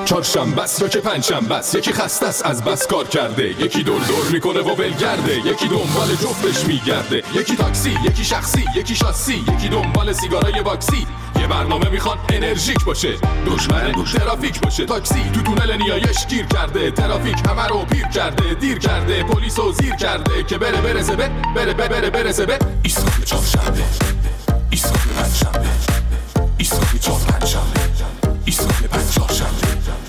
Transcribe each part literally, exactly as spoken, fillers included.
چهارشنبه است یا که پنجشنبه است، یکی خسته است از بس کار کرده، یکی دور دور میکنه و ولگرده، یکی دنبال جفتش میگرده، یکی تاکسی، یکی شخصی، یکی شاسی، یکی دنبال سیگارای باکسی. یه برنامه میخوان انرژیک باشه، دشمن ترافیک باشه. تاکسی تو تونل نیایش گیر کرده، ترافیک همه رو پیر کرده، دیر کرده، پلیسو زیر کرده که بره برسه به بره بره برسه به ایستگاه چهارشنبه، ایستگاه پنجشنبه، ایستگاه چهار پنجشنبه، ایستگاه پنج چهارشنبه.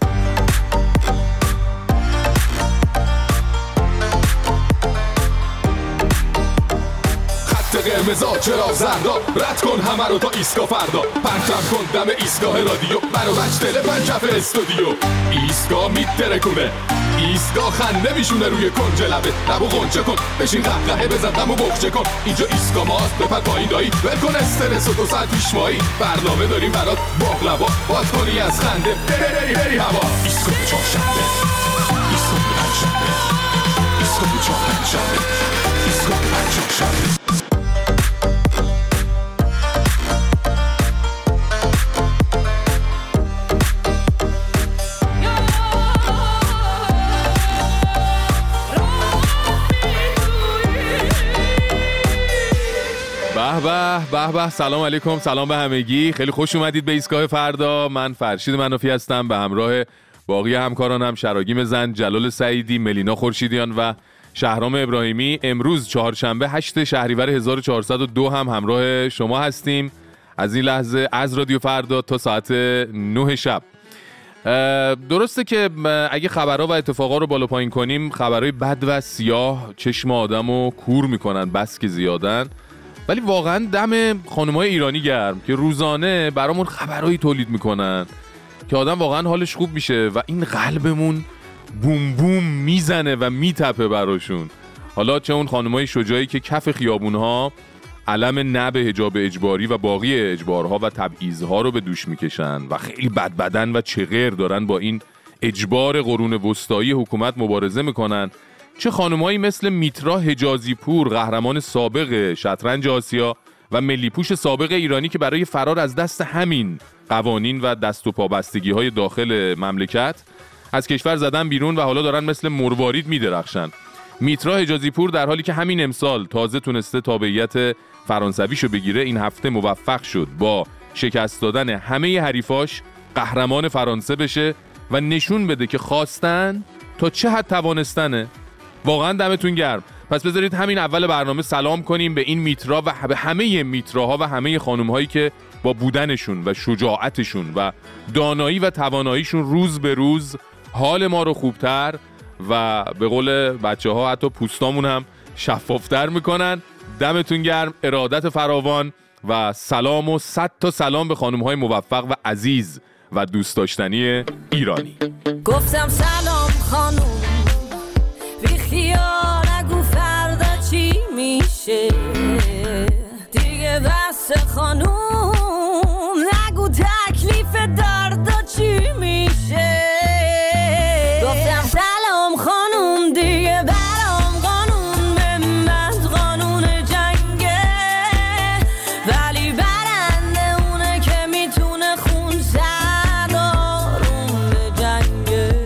قرمزا چرا زردا، رد کن همه رو تا ایستگاه فردا، پرچم کن دم ایستگاه رادیو، برو بچ تلفن کف استودیو. ایستگاه میترکونه، ایستگاه خنده میشونه روی کنج لبه، لبو غنچه کن، بشین قهقهه بزن دمو بخچه کن. اینجا ایستگاه ماست، بپر پایین دایی، ول کن استرس و دو ساعت پیش مایی، برنامه داریم برات باقلوا، باز کنی از خنده بری بری هوا. ایستگاه چهارشنبه، ایستگاه پنجشنبه، ایستگاه چهار پنجشنبه، ایستگاه پنج چهارشنبه. به به به به. سلام علیکم، سلام به همگی، خیلی خوش اومدید به ایستگاه فردا. من فرشید منافی هستم به همراه باقی همکارانم شراگیم زند، جلال سعیدی، ملینا خورشیدیان و شهرام ابراهیمی. امروز چهارشنبه هشت شهریور هزار و چهارصد و دو هم همراه شما هستیم از این لحظه از رادیو فردا تا ساعت نه شب. درسته که اگه خبرها و اتفاقا رو بالا پایین کنیم، خبرهای بد و سیاه چشم آدمو کور میکنن بس که زیادن، ولی واقعا دم خانم‌های ایرانی گرم که روزانه برامون خبرایی تولید میکنن که آدم واقعا حالش خوب میشه و این قلبمون بوم بوم میزنه و میتپه براشون. حالا چه اون خانم‌های شجاعی که کف خیابونها علم نه به حجاب اجباری و باقی اجبارها و تبعیض‌ها رو به دوش میکشن و خیلی بد بدن و چغر دارن با این اجبار قرون وسطایی حکومت مبارزه میکنن، چه خانمایی مثل میترا حجازی پور، قهرمان سابق شطرنج آسیا و ملیپوش سابق ایرانی که برای فرار از دست همین قوانین و دست و پابستگی‌های داخل مملکت از کشور زدن بیرون و حالا دارن مثل مروارید میدرخشن. میترا حجازی پور در حالی که همین امسال تازه تونسته تابعیت فرانسویشو بگیره، این هفته موفق شد با شکست دادن همه حریفاش قهرمان فرانسه بشه و نشون بده که خواستن تا چه حد توانستنه. واقعا دمتون گرم. پس بذارید همین اول برنامه سلام کنیم به این میترا و به همه میتراها و همه خانم‌هایی که با بودنشون و شجاعتشون و دانایی و تواناییشون روز به روز حال ما رو خوبتر و به قول بچه‌ها حتی پوستامون هم شفافتر میکنن. دمتون گرم، ارادت فراوان و سلام و صد تا سلام به خانم‌های موفق و عزیز و دوست داشتنی ایرانی. گفتم سلام خانم، بی خیال نگو فردا چی میشه دیگه، بس خانوم نگو تکلیف دردا چی میشه. گفتم سلام خانوم، دیگه برام قانون به من قانون جنگه، ولی برنده اونه که میتونه خون سردارون به جنگه.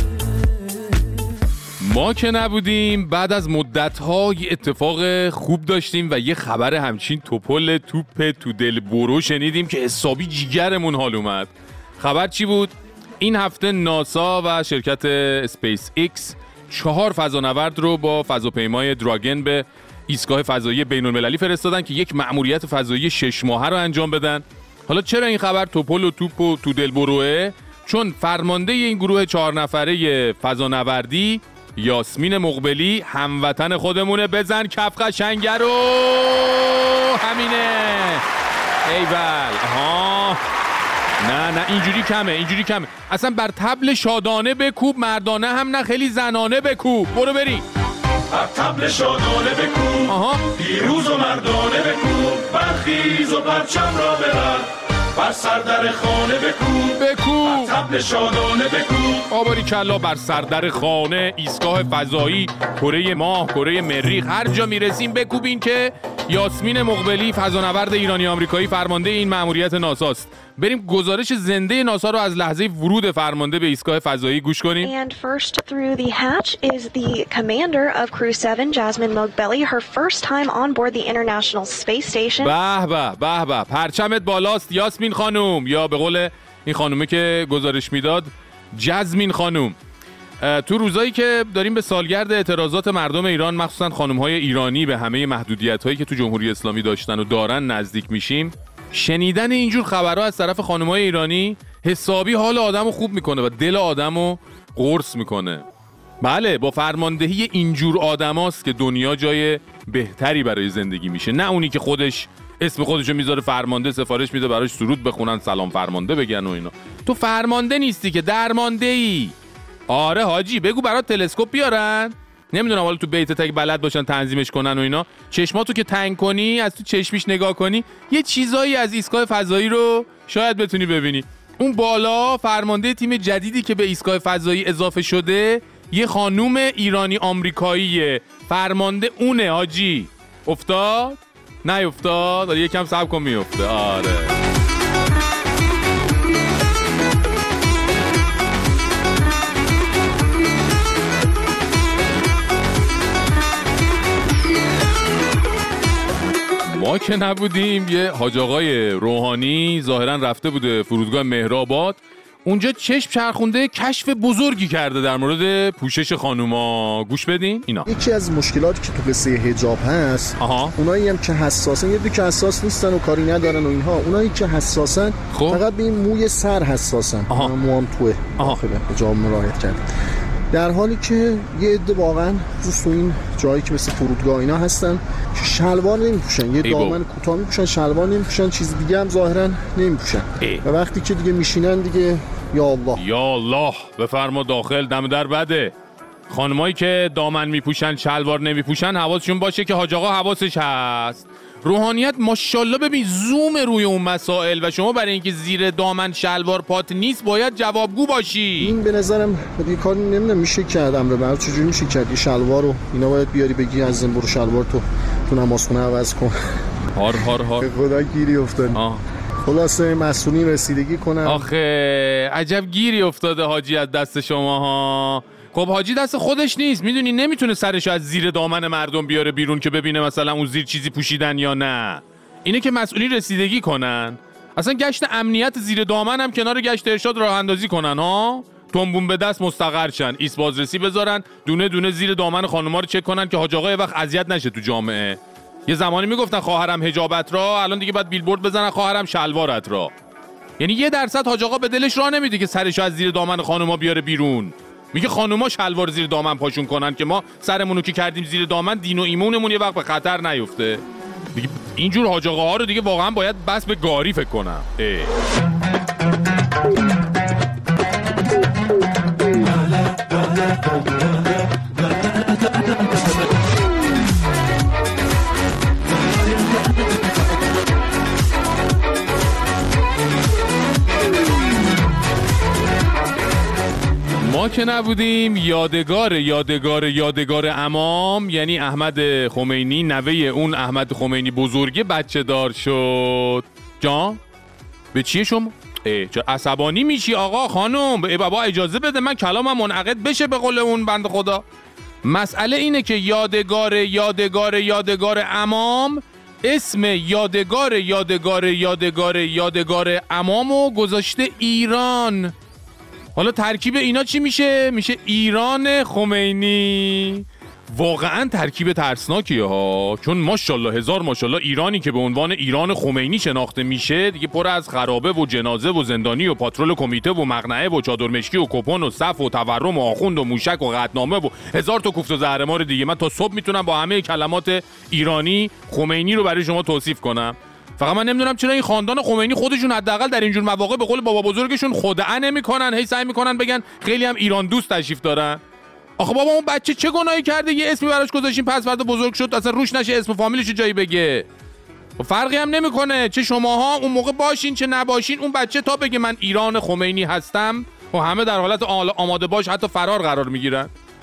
ما که نبودیم، بعد از مدت‌ها یه اتفاق خوب داشتیم و یه خبر همچین توپل توپ تو دل برو شنیدیم که حسابی جیگرمون حال اومد. خبر چی بود؟ این هفته ناسا و شرکت اسپیس ایکس چهار فضانورد رو با فضاپیمای دراگن به ایستگاه فضایی بین‌المللی فرستادن که یک مأموریت فضایی شش ماهه رو انجام بدن. حالا چرا این خبر توپل و توپ و تو دل بروه؟ چون فرمانده این گروه چهار نفره فضانوردی یاسمین مقبلی هموطن خودمونه. بزن کف قشنگه رو، همینه. ایول. آها نه نه اینجوری کمه، اینجوری کمه. اصلا بر طبل شادانه بکوب، مردانه هم نه، خیلی زنانه بکوب. برو بری بر طبل شادانه بکوب، آها پیروز و مردانه بکوب، برخیز و پرچم را ببر، بر سردر خانه بکوب بکوب، بر طبل شادانه بکوب. آباری کلا بر سردر خانه، ایستگاه فضایی، کره ماه، کره مریخ، هر جا میرسیم بکوبین که یاسمین مقبلی فضانورد ایرانی آمریکایی فرمانده این مأموریت ناساست. بریم گزارش زنده ناسا رو از لحظه ورود فرمانده به ایستگاه فضایی گوش کنیم. And first through the hatch is the commander of Crew seven, Jasmine Moghbeli, her first time on board the International Space Station. به به به به، پرچمت بالاست یاسمین خانوم، یا به قول این خانومه که گزارش میداد جزمین خانوم. تو روزایی که داریم به سالگرد اعتراضات مردم ایران، مخصوصا خانم‌های ایرانی، به همه محدودیت‌هایی که تو جمهوری اسلامی داشتن و دارن نزدیک میشیم، شنیدن اینجور خبرها از طرف خانم‌های ایرانی حسابی حال آدمو خوب میکنه و دل آدمو قرص میکنه. بله، با فرماندهی اینجور آدماست که دنیا جای بهتری برای زندگی میشه، نه اونی که خودش اسم خودشو میذاره فرمانده، سفارش میده براش سرود بخونن، سلام فرمانده بگن و اینا. تو فرمانده نیستی که درمانده‌ای. آره حاجی، بگو برات تلسکوپ بیارن. نمیدونم حالا تو بیت تک بلد باشن تنظیمش کنن و اینا. چشماتو که تنگ کنی، از تو چشمیش نگاه کنی، یه چیزایی از ایستگاه فضایی رو شاید بتونی ببینی. اون بالا فرمانده تیم جدیدی که به ایستگاه فضایی اضافه شده یه خانوم ایرانی آمریکاییه. فرمانده اونه حاجی. افتاد؟ نه افتاد؟ داره یکم صبر کن میفته. آره. ما که نبودیم، یه حاج آقای روحانی ظاهرا رفته بوده فرودگاه مهرآباد، اونجا چشم چرخونده کشف بزرگی کرده در مورد پوشش خانوما. گوش بدین اینا. یکی از مشکلاتی که تو قصه حجاب هست، آها. اونایی هم که حساسن، یه دو که حساس نیستن و کاری ندارن و اینها، اونایی که حساسن خب. فقط به این موی سر حساسن، موام توه داخل حجاب مراعات کردن. در حالی که یه عده واقعا خصوص تو این جایی که مثل فرودگاه اینا هستن که شلوار نمیپوشن، یه دامن کوتاه میپوشن، شلوار نمیپوشن، چیز دیگه هم ظاهرا نمیپوشن و وقتی که دیگه میشینن دیگه یا الله یا الله بفرما داخل، دم در بده. خانمایی که دامن میپوشن شلوار نمیپوشن حواسشون باشه که حاج آقا حواسش هست. روحانیت ماشاءالله ببین زوم روی اون مسائل و شما برای اینکه زیر دامن شلوار پات نیست باید جوابگو باشی. این به نظرم دیگه کار نمیدونم میشه کرد، امر بعد چجوری میشه کرد؟ شلوار رو اینا باید بیاری بگی از این برو شلوار تو تو نمازخونه عوض کن. هار هار هار به خدا گیری افتاد. خلاصه مسئولین رسیدگی کنن. آخه عجب گیری افتاده حاجی از دست شماها. خب حاجی دست خودش نیست، میدونی نمیتونه سرشو از زیر دامن مردم بیاره بیرون که ببینه مثلا اون زیر چیزی پوشیدن یا نه. اینه که مسئولین رسیدگی کنن. اصلا گشت امنیت زیر دامن هم کنار گشت ارشاد راه اندازی کنن ها. تنبون به دست مستقر شن، ایست بازرسی بذارن، دونه دونه زیر دامن خانوما رو چک کنن که حاج آقا یه وقت اذیت نشه تو جامعه. یه زمانی میگفتن خواهرم حجابت را، الان دیگه باید بیلبورد بزنن خواهرم شلوارت را. یعنی یه درصد حاج آقا به دلش راه نمیده که سرشو از زیر دامن خانوما بیاره بیرون. میگه خانوما شلوار زیر دامن پاشون کنن که ما سرمونو که کردیم زیر دامن دین و ایمونمون یه وقت به خطر نیفته. دیگه اینجور حاج آقاها رو دیگه واقعا باید بس به گاری فکر کنم. ما که نبودیم، یادگار یادگار یادگار امام یعنی احمد خمینی، نوه اون احمد خمینی بزرگه بچه دار شد. جان به چیه شما؟ ای چه عصبانی میشی آقا خانم؟ ای بابا اجازه بده من کلامم منعقد بشه به قول اون بند خدا. مسئله اینه که یادگار یادگار یادگار امام اسم یادگار یادگار یادگار یادگار امامو گذاشته ایران. حالا ترکیب اینا چی میشه؟ میشه ایران خمینی. واقعا ترکیب ترسناکیه ها، چون ماشاءالله هزار ماشاءالله ایرانی که به عنوان ایران خمینی شناخته میشه دیگه پر از خرابه و جنازه و زندانی و پاترول کمیته و مقنعه و چادر مشکی و کپون و صف و تورم و آخوند و موشک و قطعنامه و هزار تا کوفت و زهرمار دیگه. من تا صبح میتونم با همه کلمات ایرانی خمینی رو برای شما توصیف کنم. فقط من نمیدونم چرا این خاندان خمینی خودشون حداقل در اینجور مواقع به قول بابا بزرگشون خدعه نمیکنن، هی سعی میکنن بگن خیلی هم ایران دوست تشریف دارن. آخه بابا اون بچه چه گناهی کرده یه اسمی براش گذاشتین پس فردا بزرگ شد اصلا روش نشه اسم و فامیلش جایی بگه؟ فرقی هم نمیکنه چه شماها اون موقع باشین چه نباشین، اون بچه تا بگه من ایران خمینی هستم و همه در حالت آماده باش حتی فرار قرار میگیرن.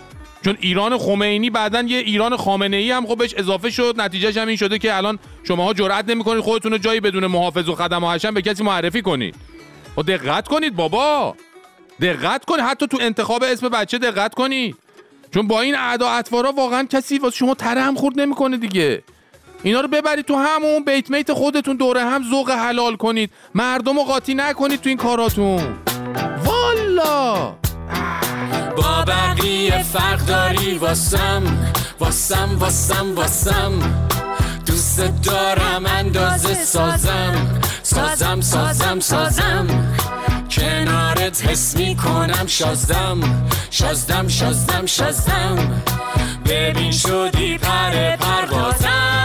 چون ایران خمینی بعدن یه ایران خامنه‌ای هم خب بهش اضافه شد، نتیجهش هم این شده که الان شماها جرئت نمی‌کنید خودتون رو جایی بدون محافظ و خدم و حشم به کسی معرفی کنید. و دقت کنید بابا، دقت کنید، حتی تو انتخاب اسم بچه دقت کنید، چون با این اعدا اطوارا واقعا کسی واسه شما تره هم خورد نمی‌کنه دیگه. اینا رو ببرید تو همون بیت میت خودتون دوره هم ذوق حلال کنید، مردم رو قاطی نکنید تو این کاراتون. والا با بقیه فرق داری واسم واسم واسم واسم دوست دارم اندازه سازم سازم سازم سازم کنارت حس می کنم شازدم شازدم شازدم شازدم ببین شدی پر پروازم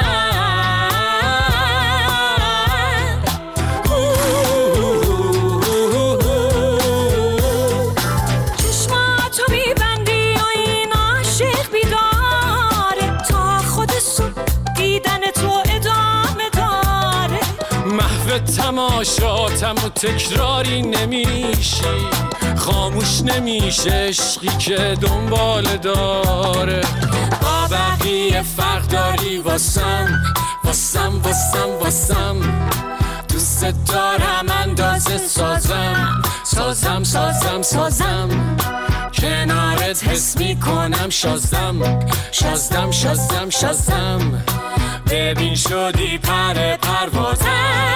تماشاتم و تکراری نمیشی خاموش نمیشه عشقی که دنبال داره با بقیه فرق داری واسم واسم واسم واسم دوست دارم اندازه سازم سازم سازم سازم کنارت حس میکنم شازدم شازدم شازدم شازدم ببین شدی پر پروازم.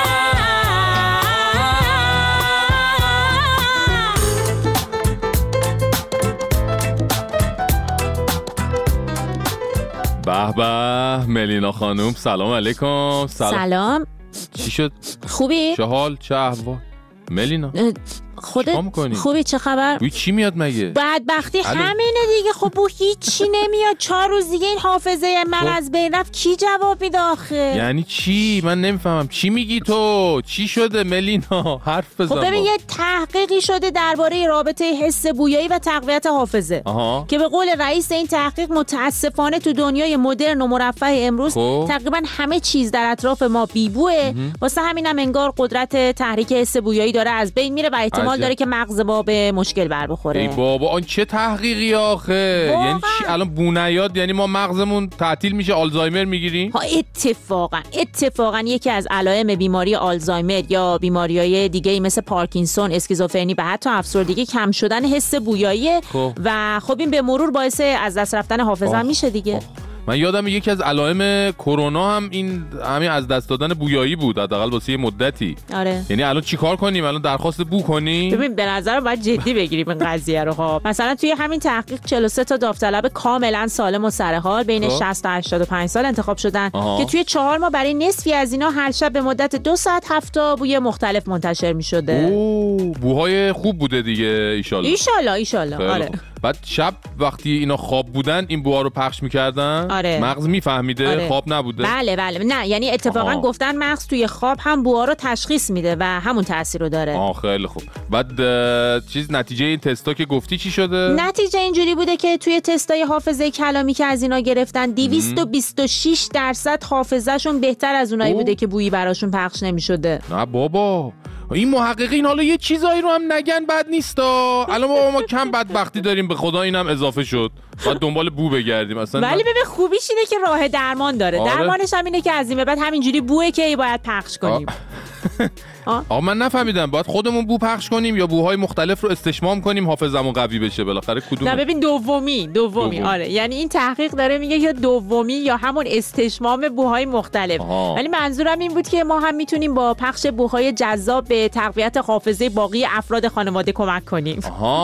به به ملینا خانوم، سلام علیکم. سلام, سلام. چی شد؟ خوبی؟ چه حال؟ چه احوال؟ ملینا خودت خوبی؟ چه خبر؟ بوی چی میاد مگه؟ بدبختی همینه دیگه. خب بو هیچی نمیاد. چهار روز دیگه این حافظه من از بین رفت، کی جواب میده آخه؟ یعنی چی؟ من نمیفهمم چی میگی تو؟ چی شده ملینا؟ حرف بزن. خب ببین یه تحقیقی شده درباره رابطه حس بویایی و تقویت حافظه آها. که به قول رئیس این تحقیق متاسفانه تو دنیای مدرن و مرفه امروز خوب. تقریبا همه چیز در اطراف ما بیبوه، واسه همینم انگار قدرت تحریک حس بویایی داره از بین میره و احتمال داره که مغز ما به مشکل بر بخوره. ای بابا آن چه تحقیقی آخه؟ واقعا. یعنی چی الان بونیاد؟ یعنی ما مغزمون تعطیل میشه آلزایمر میگیریم؟ ها اتفاقا اتفاقا یکی از علائم بیماری آلزایمر یا بیماریهای دیگه مثل پارکینسون، اسکیزوفرنی و حتی افسردگی کم شدن حس بویایی و خب این به مرور باعث از دست رفتن حافظه میشه دیگه. آه. من یادم یکی از علائم کرونا هم این همین از دست دادن بویایی بود، حداقل واسه یه مدتی. آره. یعنی الان چیکار کنیم؟ الان درخواست بو کنیم؟ ببین به نظر باید جدی بگیریم این قضیه رو. ها مثلا توی همین تحقیق چهل و سه تا داوطلب کاملا سالم و سرحال بین شصت تا هشتاد و پنج سال انتخاب شدن آها. که توی چهار ماه برای نصفی از اینا هر شب به مدت دو ساعت هفت تا بوی مختلف منتشر می‌شده. اوه بوهای خوب بوده دیگه ان شاء الله. ان شاء الله ان شاء الله. آره. بعد شب وقتی اینا خواب بودن این بوها رو پخش می‌کردن. آره. مغز میفهمیده آره. خواب نبوده. بله بله نه یعنی اتفاقا آها. گفتن مغز توی خواب هم بوها رو تشخیص میده و همون تاثیر رو داره. آه خیلی خوب. بعد چیز نتیجه این تستا که گفتی چی شده؟ نتیجه اینجوری بوده که توی تستای حافظه کلامی که از اینا گرفتن دویست و بیست و شش درصد حافظه‌شون بهتر از اونایی بوده که بویی براشون پخش نمی‌شده. نه بابا این محققین حالا یه چیزایی رو هم نگن بد نیستا. الان بابا ما کم بدبختی داریم به خدا اینم اضافه شد. بعد دنبال بو بگردیم اصلا. ولی ببین خوبیش اینه که راه درمان داره. آره. درمانش هم اینه که از این به بعد همینجوری بوئه که باید پخش کنیم. آقا من نفهمیدم باید خودمون بو پخش کنیم یا بوهای مختلف رو استشمام کنیم حافظمون قوی بشه؟ بالاخره کدوم؟ نه ببین دومی دومی آره یعنی این تحقیق داره میگه که دومی یا همون استشمام بوهای مختلف. آها. ولی منظورم این بود که ما هم میتونیم با پخش بوهای جذاب به تقویت حافظه باقی افراد خانواده کمک کنیم.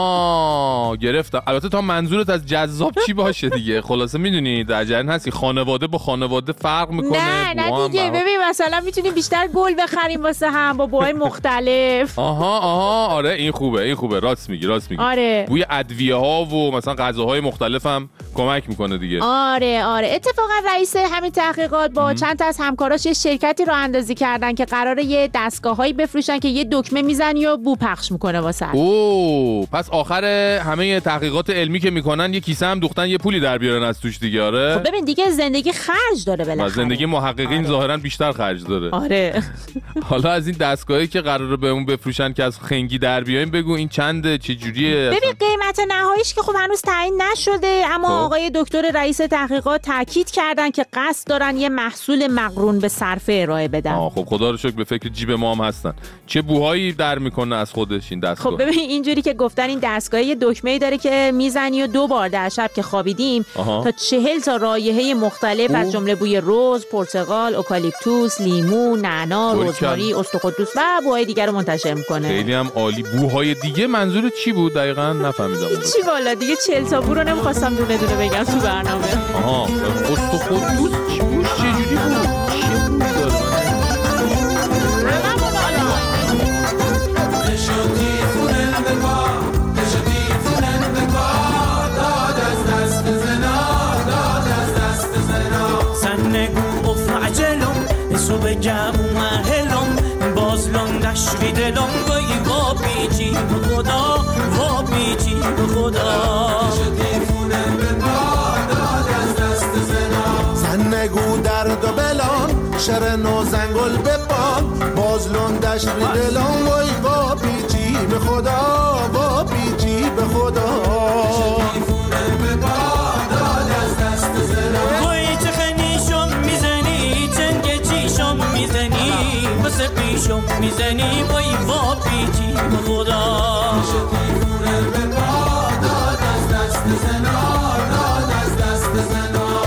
آها گرفتم. البته تا منظورت از جذاب چی باشه دیگه؟ خلاصه میدونی در جریان هستی خانواده با خانواده فرق میکنه. نه نه دیگه ببین مثلا میتونیم بیشتر گل بخریم واسه هم با بوهای مختلف. آها آها آره این خوبه این خوبه راست میگی راست میگی. آره. بوی ادویه ها و مثلا غذاهای مختلف هم کمک میکنه دیگه. آره آره اتفاقا رئیس همین تحقیقات با ام. چند تا از همکاراش یه شرکتی رو اندازی کردن که قراره یه دستگاهایی بفروشن که یه دکمه میزنی و بو پخش میکنه واسه. اوه پس آخر همه تحقیقات علمی که میکنن یه کیسه هم دوختن یه پولی در بیارن از توش دیگه. آره خب ببین دیگه زندگی خرج داره بالاخره. زندگی محققین آره. ظاهرا بیشتر خرج داره. آره حالا از این دستگاهی که قراره بهمون بفروشن که از خنگی در بیایم بگو این چنده، چه جوریه؟ ببین قیمت نهاییش که خب هنوز تعیین نشده، اما خب. آقای دکتر رئیس تحقیقات تاکید کردن که قصد دارن یه محصول مقرون به صرفه ارائه بدن. آه خب خدا رو شکر به فکر جیب ما هم هستن. چه بوهایی در میکنه از خودش این دستگاه؟ خب ببین اینجوری که گفتن این دستگاه یه دکمه‌ای داره که میزنی و دو بار در شب که خوابیدیم آها. تا چهل تا رایحه مختلف از جمله بوی رز، پرتقال، اوکالیپتوس، لیمو، نعنا، رزماری، استخوان‌دوست و بوهای دیگر رو منتشر میکنه. خیلی هم عالی. بوهای دیگه منظور چی بود دقیقاً نفهمیدم. چی والا دیگه چهل تا بو رو نمیخواستم دونه دونه بگم تو برنامه. آها استخوان‌دوست چی بود؟ چه جوری بود؟ چی بود؟ بگم محلم بازلان دشوی دلم گوی با بیجی به خدا با بیجی به خدا زن نگو درد و بلان شرن و زنگل بپان بازلان دشوی دلم گوی با بیجی به خدا با بیجی به خدا پیشم میزنی با این وا پیچی به خدا به پا داد از دست زنا داد از دست زنا.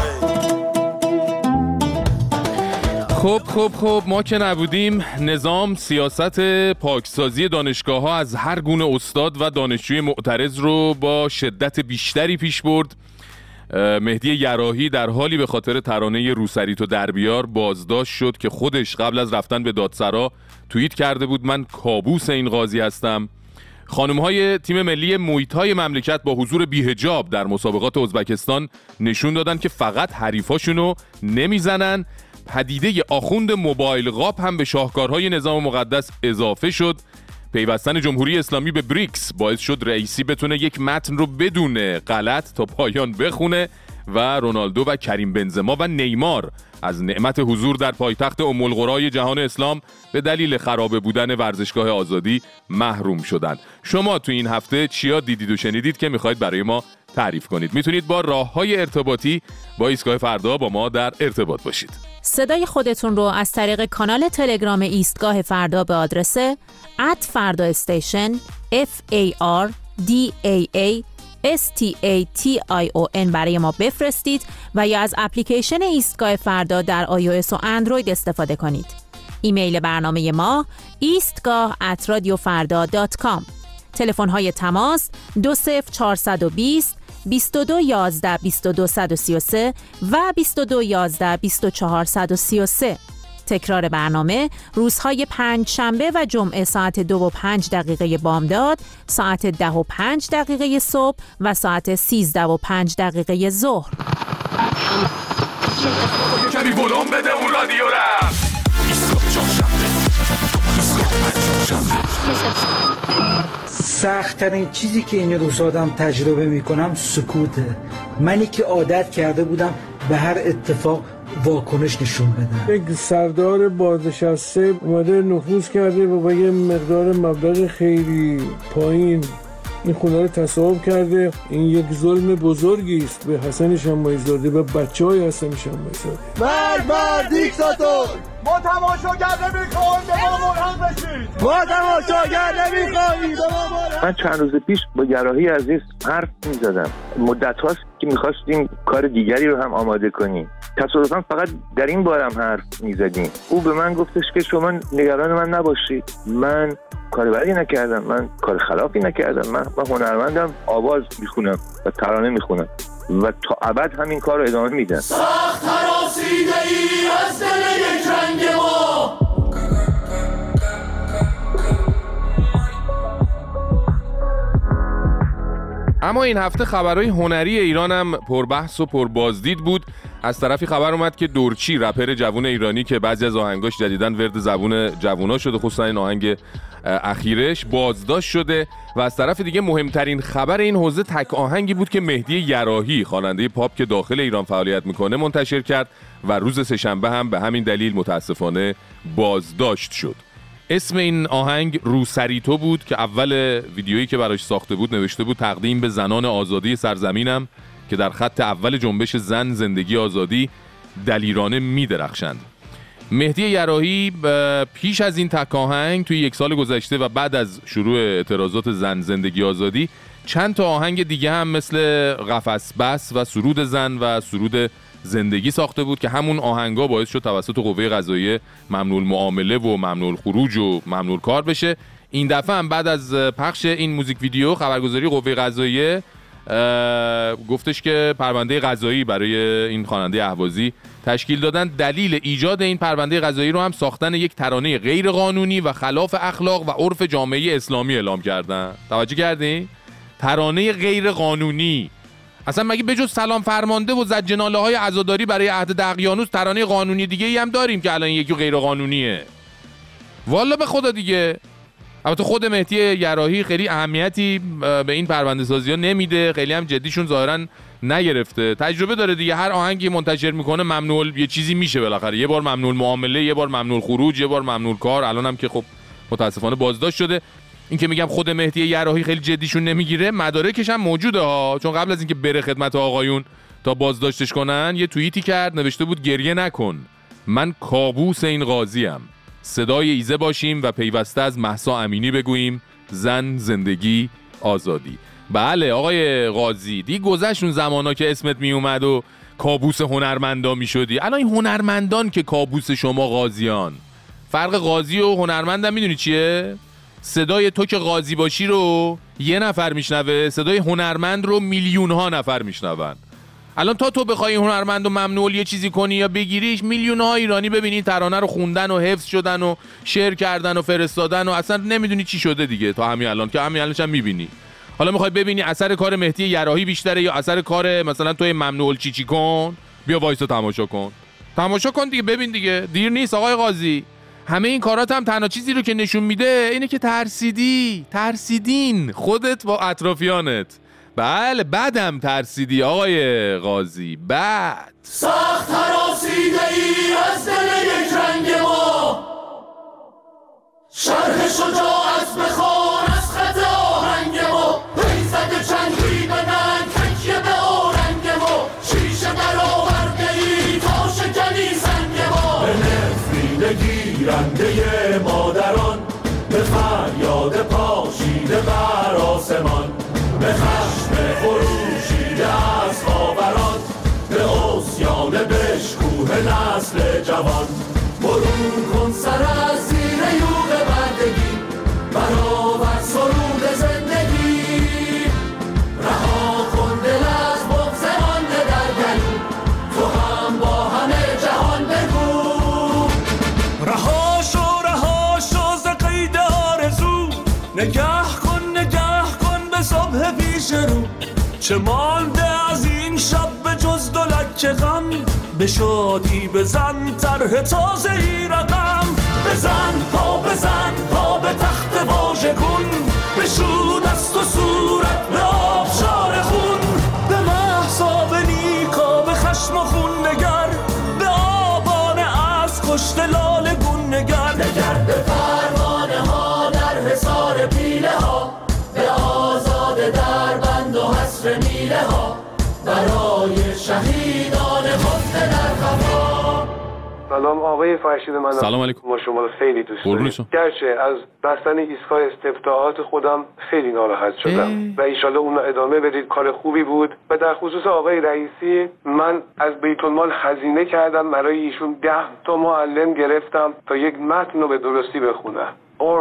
خب خب خب ما که نبودیم نظام سیاست پاکسازی دانشگاه ها از هر گونه استاد و دانشجوی معترض رو با شدت بیشتری پیش برد. مهدی یراحی در حالی به خاطر ترانه روسری تو در بیار بازداشت شد که خودش قبل از رفتن به دادسرا توییت کرده بود من کابوس این قاضی هستم. خانم‌های تیم ملی محیط‌های مملکت با حضور بی‌حجاب در مسابقات ازبکستان نشون دادن که فقط حریفاشونو نمیزنن. پدیده آخوند موبایل قاپ هم به شاهکارهای نظام مقدس اضافه شد. پیوستن جمهوری اسلامی به بریکس باعث شد رئیسی بتونه یک متن رو بدون غلط تا پایان بخونه و رونالدو و کریم بنزما و نیمار از نعمت حضور در پایتخت ام القری جهان اسلام به دلیل خرابه بودن ورزشگاه آزادی محروم شدند. شما تو این هفته چیا دیدید و شنیدید که میخواید برای ما تعریف کنید؟ میتونید با راه‌های ارتباطی با ایستگاه فردا با ما در ارتباط باشید. صدای خودتون رو از طریق کانال تلگرام ایستگاه فردا به آدرس ات فردا استیشن اف ای آر دی ای ای اس تی ای تی آی او ان برای ما بفرستید و یا از اپلیکیشن ایستگاه فردا در آی او اس و اندروید استفاده کنید. ایمیل برنامه ما ایستگاه ات رادیو فردا دات کام. تلفن های تماس دو صفر چهارصد و بیست بیست و دو یازده بیست و دو صد و سی و سه و بیست و دو یازده بیست و چهار صد و سی و سه. تکرار برنامه روزهای پنج شنبه و جمعه ساعت دو و پنج دقیقه بامداد، ساعت ده و پنج دقیقه صبح و ساعت سیزده و پنج دقیقه ظهر. کمی ولوم بده اون رادیو رفت. سخت‌ترین چیزی که این روزها آدم تجربه میکنم سکوته. منی که عادت کرده بودم به هر اتفاق واکنش نشون بدم. یک سردار بازنشسته اومده نفوذ کرده و با یه مقدار مبلغ خیلی پایین این خونه رو تصاحب کرده. این یک ظلم بزرگی است به حسن شماعی‌زاده و بچه‌های حسن شماعی‌زاده. مرگ بر دیکتاتور! ما تماشاگر نمیخواهیم به ما ملحق بشید. ما تماشاگر نمیخواهیم به ما ملحق. من چند روز پیش با یراحی عزیز حرف میزدم. مدت هاست که میخواستیم کار دیگری رو هم آماده کنیم. تصادفاً فقط در این بارم حرف میزدیم. او به من گفتش که شما نگران من نباشید. من کار بدی نکردم، من کار خلافی نکردم، من, من هنرمندم، آواز میخونم و ترانه میخونم و تا ابد همین کار رو ادامه میدم. سخت هراسیده ای از دل یک رنگ ما. اما این هفته خبرهای هنری ایران هم پربحث و پربازدید بود. از طرفی خبر اومد که دورچی رپر جوون ایرانی که بعضی از آهنگاش جدیداً ورد زبون جوونا شده، خصوصا این آهنگ اخیرش، بازداشت شده. و از طرف دیگه مهمترین خبر این حوزه تک آهنگی بود که مهدی یراحی خواننده پاپ که داخل ایران فعالیت میکنه منتشر کرد و روز سه‌شنبه هم به همین دلیل متاسفانه بازداشت شد. اسم این آهنگ روسریتو بود که اول ویدیویی که براش ساخته بود نوشته بود تقدیم به زنان آزادی سرزمینم که در خط اول جنبش زن زندگی آزادی دلیرانه می‌درخشند. مهدی یراحی پیش از این تک آهنگ توی یک سال گذشته و بعد از شروع اعتراضات زن زندگی آزادی چند تا آهنگ دیگه هم مثل قفس بس و سرود زن و سرود زندگی ساخته بود که همون آهنگا باعث شد توسط قوه قضاییه ممنوع المعامله و ممنوع الخروج و ممنوع کار بشه. این دفعه هم بعد از پخش این موزیک ویدیو خبرگزاری قوه قضاییه گفتش که پرونده قضایی برای این خواننده اهوازی تشکیل دادن. دلیل ایجاد این پرونده قضایی رو هم ساختن یک ترانه غیر قانونی و خلاف اخلاق و عرف جامعه اسلامی اعلام کردن. توجه کردین؟ ترانه غیر قانونی. اصلا مگه بجز سلام فرمانده و زجناله های عزاداری برای عهد دقیانوس ترانه قانونی دیگه ای هم داریم که الان یکی غیر قانونیه؟ والا به خدا دیگه. البته خود مهدی یراحی خیلی اهمیتی به این پرونده سازی ها نمیده، خیلی هم جدیشون ظاهرا نگرفته. تجربه داره دیگه، هر آهنگی منتشر میکنه ممنوع یه چیزی میشه بالاخره، یه بار ممنوع معامله، یه بار ممنوع خروج، یه بار ممنوع کار. الان هم که خب متاسفانه بازداشت شده. این که میگم خود مهدی یراحی خیلی جدیشون نمیگیره، مدارکش هم موجوده ها، چون قبل از اینکه بره خدمت آقایون تا بازداشتش کنن یه توییتی کرد، نوشته بود گریه نکن، من کابوس این قاضیم، صدای ایزه باشیم و پیوسته از مهسا امینی بگوییم زن زندگی آزادی. بله آقای قاضی، دی گذشت اون زمانا که اسمت می اومد و کابوس هنرمندا می شدی. الان این هنرمندان که کابوس شما قاضیان. فرق قاضی و هنرمندم میدونی چیه؟ صدای تو که قاضی باشی رو یه نفر میشنوه، صدای هنرمند رو میلیون ها نفر میشنون. الان تا تو بخوای هنرمند و ممنوع یه چیزی کنی یا بگیریش، میلیون ها ایرانی ببینی ترانه رو خوندن و حفظ شدن و شعر کردن و فرستادن و اصلا نمیدونی چی شده دیگه تا همین الان که همین الانش هم میبینی. حالا میخوای ببینی اثر کار مهدی یراحی بیشتره یا اثر کار مثلا توی ممنوع چی چی کن؟ بیا وایسا تماشا کن. تماشا کن دیگه، ببین دیگه، دیر نیست آقای قاضی. همه این کارات هم تنها چیزی رو که نشون میده اینه که ترسیدی، ترسیدین خودت با اطرافیانت. بله بعدم ترسیدی آقای قاضی، بعد سخت تراسیده ای از دل یک رنگ ما، شرح شجاعت بخوان از خط آهنگ ما، پیزد چنگی بدن تکیه به آرنگ ما، شیشه در آورده ای تا شکنی سنگ ما، به نفرین گیرنده مادران، به فریاد پاشیده بر آسمان، به خشم فروشیده از خاوران، به عصیان بشکوه نسل جوان، برون کن سر از زیر یوغ بردگی، برآور سرود زندگی، رها کن دل از بغض مانده در گلو، تو هم با همه جهان بگو، رها شو رها شو ز قید آرزو، نگه کن نگه کن به صبح پیش رو، چه مانده از این شب به جز دولک غم، به شادی بزن طرح تازه ای رقم، بزن پا بزن پا به تخت واژه کن، بشو دست و صورت به آبشار خون، به مهسا به نیکا به خشم و خون نگر، به آبان از کشت لاله گون نگر، نگر به پروانه ها در حصار پیله ها، به آزاده در بند و حصر میله ها، برای شهیدان خفته در خفا. سلام آقای فرشید، من سلام علیکم. ما شما رو خیلی دوست دارم. گرچه از بستن ایستگاه استفتاحات خودم خیلی ناراحت شدم و ایشالله اون ادامه بدید، کار خوبی بود. و در خصوص آقای رئیسی، من از بیت المال خزینه کردم برای ایشون ده تا معلم گرفتم تا یک متن رو به درستی بخونم.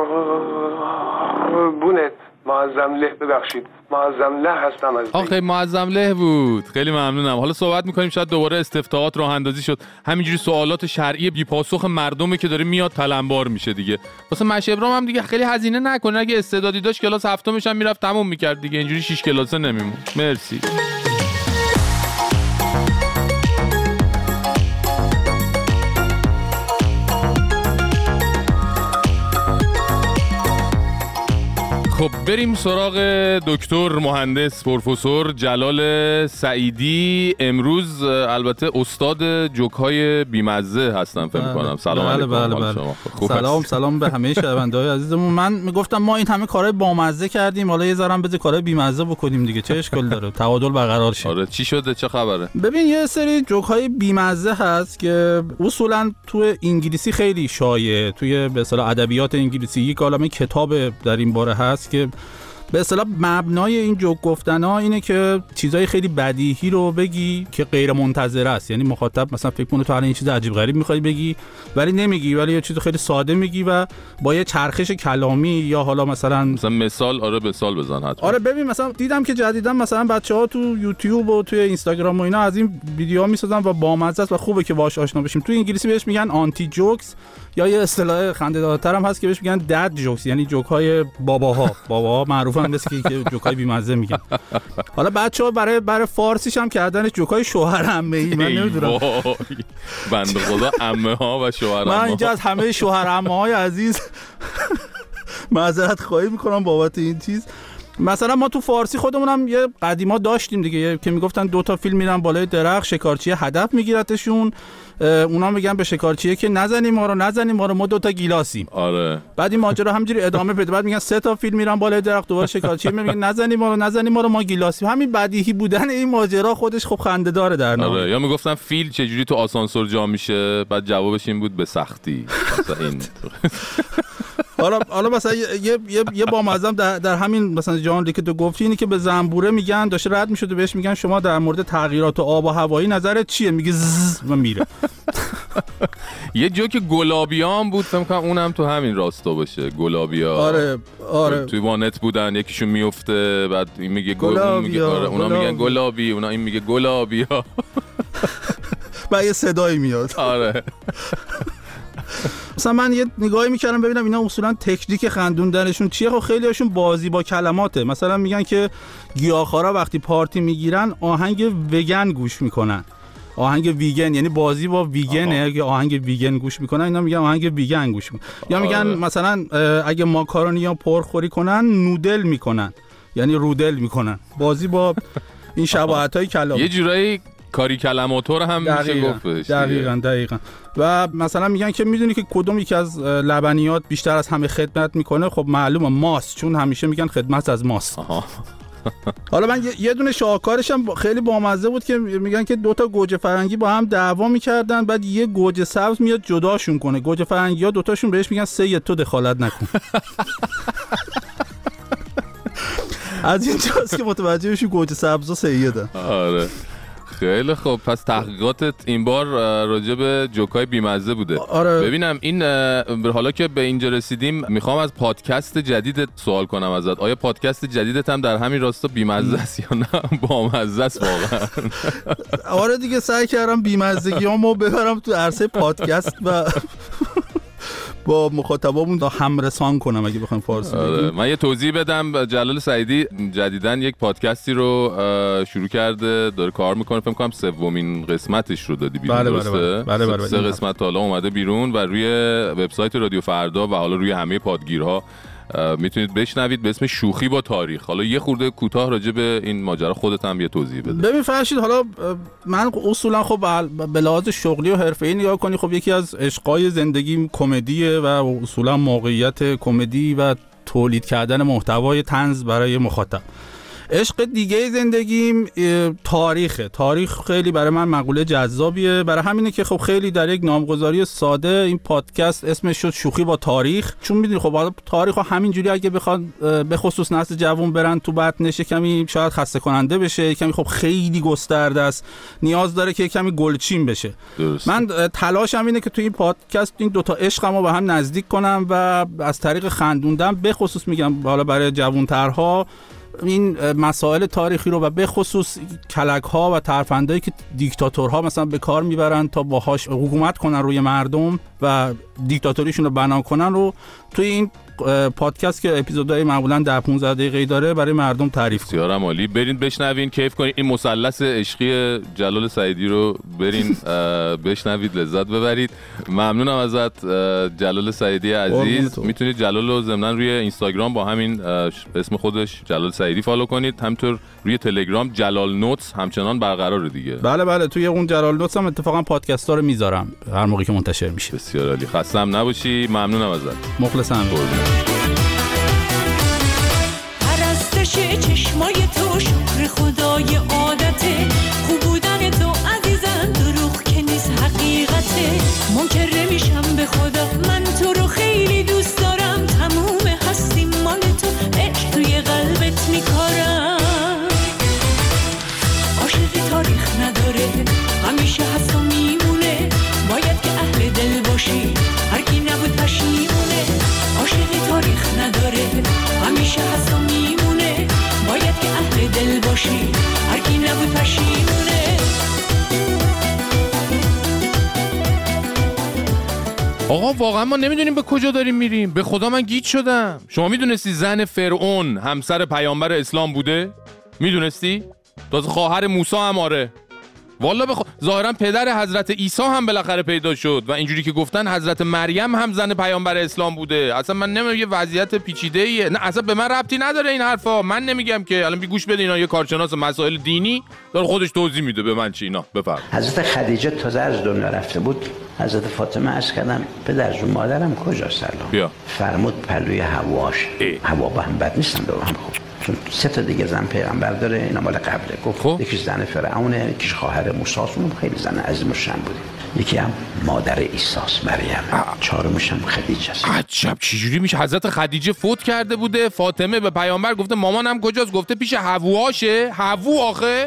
بونت معظم له، ببخشید معظم له هستم از آخه معظم له بود. خیلی ممنونم. حالا صحبت میکنیم، شاید دوباره استفتاحات راه اندازی شد، همینجوری سوالات شرعی بی پاسخ مردمه که داره میاد تلمبار میشه دیگه. واسه مشه ابراهیم هم دیگه خیلی هزینه نکنه، اگه استعدادی داشت کلاس هفتمش هم میرفت تموم میکرد دیگه، اینجوری شش کلاسه نمیمون. مرسی. خب بریم سراغ دکتر مهندس پروفسور جلال سعیدی. امروز البته استاد جوک‌های بیمزه هستن فکر می‌کنم. سلام علیکم. بله بله بله. سلام سلام به همه شنونده‌های عزیزمون. من میگفتم ما این همه کارهای بامزه کردیم، حالا یه ذره بذار کارهای بیمزه بکنیم دیگه، چه اشکال داره؟ تعادل برقرار شه. آره چی شده؟ چه خبره؟ ببین یه سری جوک‌های بیمزه هست که اصولاً تو انگلیسی خیلی شایع، توی به اصطلاح ادبیات انگلیسی یک عالمه کتاب در این باره هست که به اصطلاح مبنای این جوک گفتن‌ها اینه که چیزای خیلی بدیهی رو بگی که غیر منتظره است. یعنی مخاطب مثلا فکر کنه تو الان این چیز عجیب غریب می‌خوای بگی ولی نمیگی، ولی یه چیز خیلی ساده میگی و با یه چرخش کلامی یا حالا مثلا مثلا مثال آره مثال بزن حتما. آره ببین مثلا دیدم که جدیدا مثلا بچه‌ها تو یوتیوب و توی اینستاگرام و اینا از این ویدیوها می‌سازن و بامزه است و خوبه که باهاش آشنا بشیم. تو انگلیسی بهش میگن آنتی جوکس یا یه اصطلاح خنده‌دارتر هم هست که بهش میگن دد جوکس، یعنی جوک‌های باباها. باباها معروفن مثل که جوکای بیمزه میگن. حالا بچه‌ها برای برای فارسیش هم کردن جوکای شوهر عمه‌ای، من نمیدونم بنده خدا عمه ها و شوهر من اینجا از همه شوهر عمه‌های عزیز معذرت خواهی میکنم بابت این چیز. مثلا ما تو فارسی خودمونم یه قدیما داشتیم دیگه که میگفتن دو تا فیل میرن بالای درخت، شکارچی هدف میگیرتشون، اونا میگن به شکارچیه که نزنیم ما رو نزنیم ما رو ما دو تا گیلاسیم. آره بعد این ماجرا همینجوری ادامه پیدا، بعد میگن سه تا فیل میرن بالای درخت، دوباره شکارچی میگن نزنیم ما رو نزنیم ما رو ما گیلاسیم. همین بدیهی بودن این ماجرا خودش خب خنده داره در نهایت. آره یا میگفتن فیل چه جوری تو آسانسور جا میشه، بعد جوابش این بود به سختی. مثلا این حالا حالا مثلا یه یه یه بامزه در در همین مثلا جانری که تو گفتی اینی که به زنبوره میگن داشته رد میشد و بهش میگن شما در مورد تغییرات آب و هوایی نظرت چیه؟ میگه زز و میره. یه جوک گلابیام بود فکر کنم اونم تو همین راستا باشه. گلابیا آره آره توی وانت بودن، یکیشون میفته بعد این میگه گلابیا، آره اونا میگن گلابی، اونا این میگه گلابیا بعد یه صدایی میاد. آره مثلا من یه نگاهی میکردم ببینم اینا اصولا تکنیک خندوندنشون چیه. خب خیلی هاشون بازی با کلماته. مثلا میگن که گیاهخوارا وقتی پارتی میگیرن آهنگ وگن گوش میکنن، آهنگ ویگن، یعنی بازی با ویگنه. اگه آهنگ ویگن گوش میکنن اینا میگن آهنگ ویگن گوش میکنن. یا میگن مثلا اگه ماکارونی یا پرخوری کنن نودل میکنن، یعنی رودل میکنن. بازی با این شباهت‌های کلام یه جورایی کاری کلماتور هم میشه گفت بهش. دقیقاً دقیقاً. و مثلا میگن که میدونی که کدوم یکی از لبنیات بیشتر از همه خدمت میکنه؟ خب معلومه ماست، چون همیشه میگن خدمت از ماست. حالا من یه دونه شاهکارش هم خیلی بامزه بود که میگن که دوتا گوجه فرنگی با هم دعوا میکردن، بعد یه گوجه سبز میاد جداشون کنه. گوجه فرنگی ها دوتاشون بهش میگن سید تو دخالت نکن. از اینجاست که متوجه بشی گوجه سبز و سیدن. آره خیلی خب. پس تحقیقاتت این بار راجع به جوکای بیمزه بوده. آره. ببینم این حالا که به اینجا رسیدیم میخوام از پادکست جدیدت سوال کنم ازت. آیا پادکست جدیدت هم در همین راستا بیمزه است یا نه بامزه است واقعا؟ آره دیگه سعی کردم بیمزگیامو ببرم تو عرصه پادکست و با مخاطبامون تا همرسان کنم اگه بخوایم فارسی بگیم. من یه توضیح بدم. جلال سعیدی جدیدن یک پادکستی رو شروع کرده، داره کار میکنه. فکر کنم سومین قسمتش رو دادی بیرون. بله درسته؟ بله بله بله بله. سه قسمت حالا اومده بیرون و روی وبسایت رادیو فردا و حالا روی همه پادگیرها میتونید بشنوید به اسم شوخی با تاریخ. حالا یه خورده کوتاه راجع به این ماجرا خودت هم یه توضیح بده. ببین فرشید، حالا من اصولا خب به لحاظ شغلی و حرفه‌ای نگاه کنی، خب یکی از عشقای زندگیم کمدیه و اصولا موقعیت کمدی و تولید کردن محتوای طنز برای مخاطب. عشق دیگه زندگیم تاریخه. تاریخ خیلی برای من مقوله جذابیه، برای همینه که خب خیلی در یک نامگذاری ساده این پادکست اسمش شد شوخی با تاریخ. چون میدونی خب حالا تاریخ ها همینجوری اگه بخواد به خصوص نسل جوان برن تو بطنش کمی شاید خسته کننده بشه، کمی خب خیلی گسترده است، نیاز داره که کمی گلچین بشه. درست. من تلاشم اینه که تو این پادکست این دوتا عشقمو به هم نزدیک کنم و از طریق خندوندن به خصوص میگم حالا برای جوان‌ترها این مسائل تاریخی رو و به خصوص کلک ها و ترفندایی که دیکتاتورها مثلا به کار میبرن تا باهاش حکومت کنن روی مردم و دیکتاتوریشون رو بنا کنن رو توی این پادکست که اپیزودهای معمولا ده پانزده دقیقه‌ای داره برای مردم تعریف کنید. بسیار عالی. برین بشنوین، کیف کنید. این مثلث عشقی جلال سعیدی رو برین بشنوید، لذت ببرید. ممنونم ازت جلال سعیدی عزیز. میتونید جلال رو ضمن روی اینستاگرام با همین اسم خودش جلال سعیدی فالو کنید. همینطور روی تلگرام جلال نوتس همچنان برقراره دیگه. بله بله، توی اون جلال نوتس هم اتفاقا پادکست‌ها رو میذارم هر موقعی که منتشر میشه. بسیار عالی. خستم نباشی. ممنونم ازت. مخلصم. پرستش چشمای تو شکر خدای عادته، خوب بودن تو عزیزم دروغ که نیست حقیقته. منکر نمیشم به خدا، من تو رو خیلی دوست دارم، تموم هستی مال تو، عشق توی قلبت میکارم. عاشقی تاریخ نداره، همیشه هست و میمونه، باید که اهل دل باشی، هر کی نبود پشیمونه. عاشقی تاریخ نداره، همیشه هست و میمونه، باید که اهل دل باشی، هر کی نبود پشیمونه. آقا واقعا ما نمیدونیم به کجا داریم میریم. به خدا من گیج شدم. شما میدونستی زن فرعون همسر پیامبر اسلام بوده؟ میدونستی؟ تازه خواهر موسی هم. آره والا بخ... ظاهرا پدر حضرت عیسی هم بالاخره پیدا شد و اینجوری که گفتن حضرت مریم هم زن پیامبر اسلام بوده. اصلا من نمیدونم، یه وضعیت پیچیده ایه. نه اصلا به من ربطی نداره این حرفا. من نمیگم که الان بی گوش بده، اینا یه کارشناس مسائل دینی داره خودش توضیح میده به من چی اینا. بفرمایید. حضرت خدیجه تازه از دنیا رفته بود، حضرت فاطمه عرض کردن پدر جون مادرم کجاست سلام؟ بیا. فرمود پلوی حواش. حوا با هم بد نیستن دو هم خوب. چون سه تا دیگه زن پیغمبر داره، اینا مال قبله. گفت یکیش زن فرعونه، یکیش خواهر موسی است، اون خیلی زن عظیم و شان بوده. یکی هم مادر عیسی است، مریم. چهارمش هم خدیجه است. عجب چجوری میشه حضرت خدیجه فوت کرده بوده، فاطمه به پیامبر گفته مامانم کجاست، گفته پیش حواشه. حوا آخه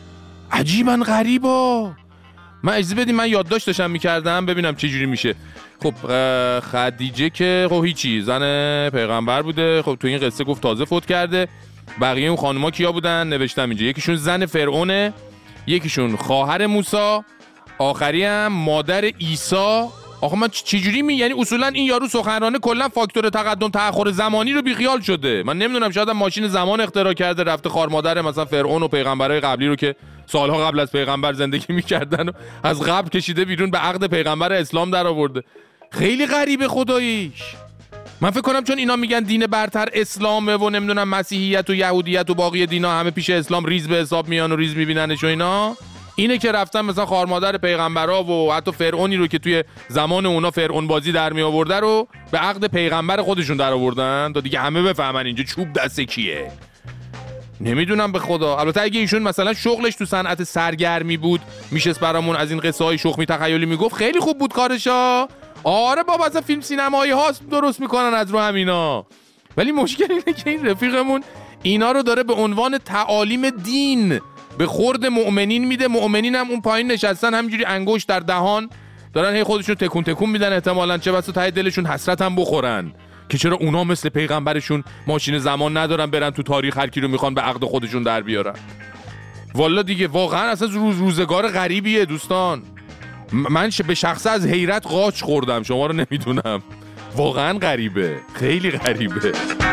عجیبا غریبا. من اجازه بدید من یادداشت داشتم میکردم ببینم چجوری میشه. خب خدیجه که خب هیچی زن پیغمبر بوده. خب تو این قصه گفت تازه فوت کرده. بقیه اون خانوما کیا بودن نوشتم اینجا. یکیشون زن فرعونه، یکیشون خواهر موسی، آخری هم مادر عیسی. آخه من چجوری می یعنی اصولا این یارو سخنرانه کلا فاکتور تقدم تأخر زمانی رو بیخیال شده. من نمیدونم شاید ماشین زمان اختراع کرده، رفته خار مادر مثلا فرعون و پیغمبرای قبلی رو که سالها قبل از پیغمبر زندگی میکردن و از قبر کشیده بیرون، به عقد پیغمبر اسلام در آورده. خیلی غریبه خداییش. من فکر کنم چون اینا میگن دین برتر اسلامه و نمیدونم مسیحیت و یهودیت و باقی دینا همه پیش اسلام ریز به حساب میان و ریز میبیننش و اینا، اینه که رفتن مثلا خار مادر پیغمبرا و حتی فرعونی رو که توی زمان اونا فرعون بازی در می آورده رو به عقد پیغمبر خودشون در آوردن تا دیگه همه بفهمن اینجا چوب دست کیه. نمیدونم به خدا. البته اگه ایشون مثلا شغلش تو صنعت سرگرمی بود میشست برامون از این قصه های شخمی تخیلی میگفت، خیلی خوب بود کارشا. آره بابا اصلا فیلم سینمایی هاست درست میکنن از رو همینا. ولی مشکل اینه که این رفیقمون اینا رو داره به عنوان تعالیم دین به خورد مؤمنین میده. مؤمنین هم اون پایین نشستن همینجوری انگشت در دهان دارن هی خودشون تکون تکون میدن، احتمالاً چه بسا ته دلشون حسرت هم بخورن که چرا اونا مثل پیغمبرشون ماشین زمان ندارن برن تو تاریخ هر کی رو میخوان به عقد خودشون در بیارن. والا دیگه واقعا اصلا روز روزگار غریبیه دوستان. من به شخصه از حیرت قاچ خوردم، شما رو نمیدونم. واقعا غریبه، خیلی غریبه.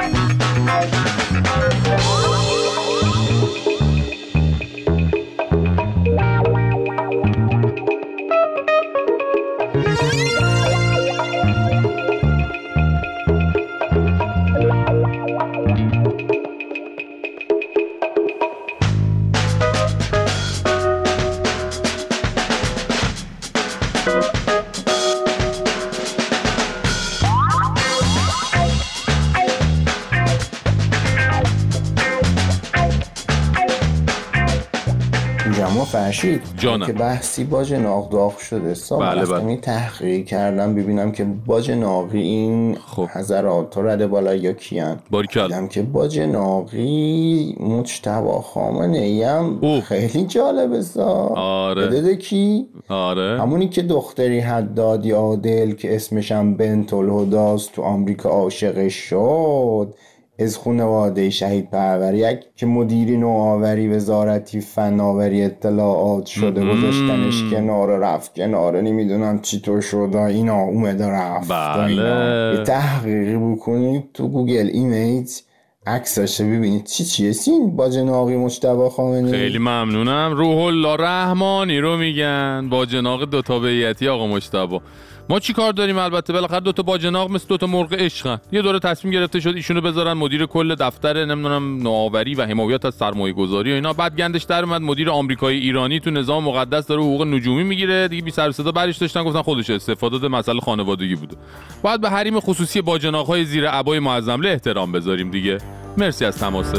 فرشید جانم. که بحثی باج ناق داغ شده سا بله رفتم بله. این تحقیق کردم ببینم که باج ناقی این خب. حضرات تو رده بالا یا کیان دیدم که باج ناقی مجتبی خامنه ای هم خیلی جالبه سا. آره بده کی؟ آره همونی که دختری حداد یا عادل که اسمش هم بنت الهداست تو آمریکا عاشقش شد، از خانواده شهید پروری که مدیر نوآوری وزارتی فناوری اطلاعات شده گذاشتنش کنار، رفت کنار، نمیدونم چی طور شده اینا، اومده رفت. بله. یه تحقیقی بکنید تو گوگل ایمیج عکسش ببینید چی چیه سین با جناقی مجتبی خامنه‌ای. خیلی ممنونم. روح الله رحمانی رو میگن باجناق دوتا بیعتی آقا مجتبی. ما چی کار داریم؟ البته بالاخره دوتا باجناق مثل دوتا مرغ عشقن. یه دوره تصمیم گرفته شد ایشونو بذارن مدیر کل دفتر نمیدونم نوآوری و حمایت از سرمایه گذاری و اینا، بعد گندش در اومد مدیر آمریکایی ایرانی تو نظام مقدس داره حقوق نجومی میگیره دیگه، بی سر و صدا برش داشتن گفتن خودش استفاده ده، مسئله خانوادگی بوده. باید به حریم خصوصی باجناق‌های زیر عبای معظمله احترام بذاریم دیگه. مرسی از تماست.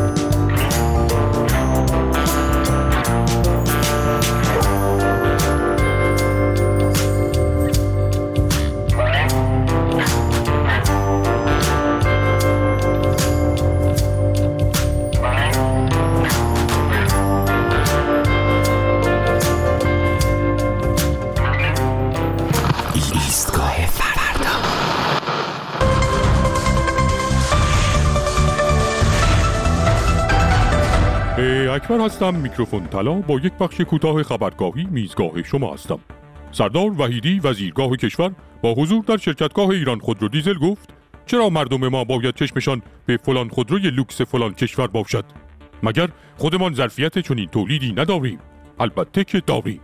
اکبر هستم، میکروفون طلا با یک بخش کوتاه خبرگاهی میزگاه شما هستم. سردار وحیدی وزیرگاه کشور با حضور در شرکتگاه ایران خودرو دیزل گفت چرا مردم ما باید چشمشان به فلان خودروی لوکس فلان کشور باشد؟ مگر خودمان ظرفیت چنین تولیدی نداریم؟ البته که داریم.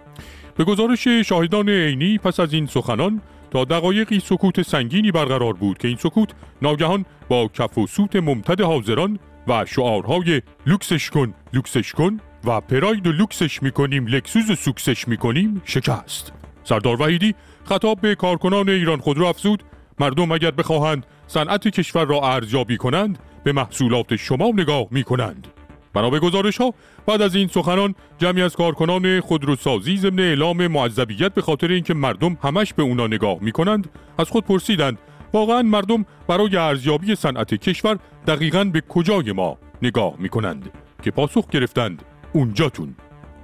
به گزارش شاهدان عینی پس از این سخنان تا دقایقی سکوت سنگینی برقرار بود که این سکوت ناگهان با کف و سوت ممتد حاضران و شعارهای لوکسش کن لوکسش کن و پراید و لوکسش میکنیم لکسوس و سوکسش میکنیم شکست. سردار وحیدی خطاب به کارکنان ایران خودرو افزود مردم اگر بخواهند صنعت کشور را ارزیابی کنند به محصولات شما نگاه میکنند. بنا به گزارش ها بعد از این سخنان جمعی از کارکنان خودروسازی ضمن اعلام معذبیت به خاطر اینکه مردم همش به اونا نگاه میکنند از خود پرسیدند واقعا مردم برای ارزیابی صنعت کشور دقیقاً به کجای ما نگاه میکنند؟ که پاسخ گرفتند اونجاتون.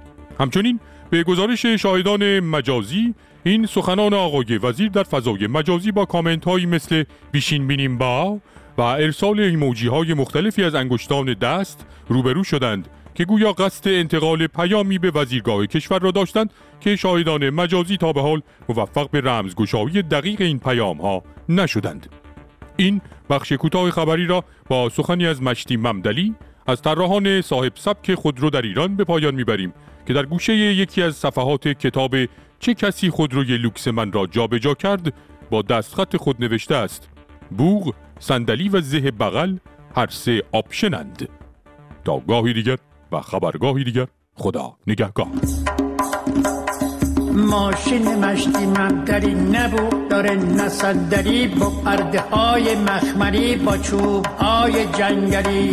همچنین به گزارش شاهدان مجازی این سخنان آقای وزیر در فضای مجازی با کامنت هایی مثل بیشین بینیم با و ارسال ایموجی های مختلفی از انگشتان دست روبرو شدند که گویا قصد انتقال پیامی به وزیرگاه کشور را داشتند که شاهدان مجازی تا به حال موفق به رمزگشایی دقیق این پیام ها نشدند. این بخش کوتاه خبری را با سخنی از مشتی ممدلی از طراحان صاحب سبک خودرو در ایران به پایان میبریم که در گوشه یکی از صفحات کتاب چه کسی خودروی لوکس من را جابجا کرد با دستخط خود نوشته است بوق، صندلی و زه بغل هر سه آپشنند. تا گاهی دیگر و خبرگاهی دیگر، خدا نگهدار. ماشین مشتی ممدلی نبود داره نصندلی با پرده های مخمری با چوب های جنگلی،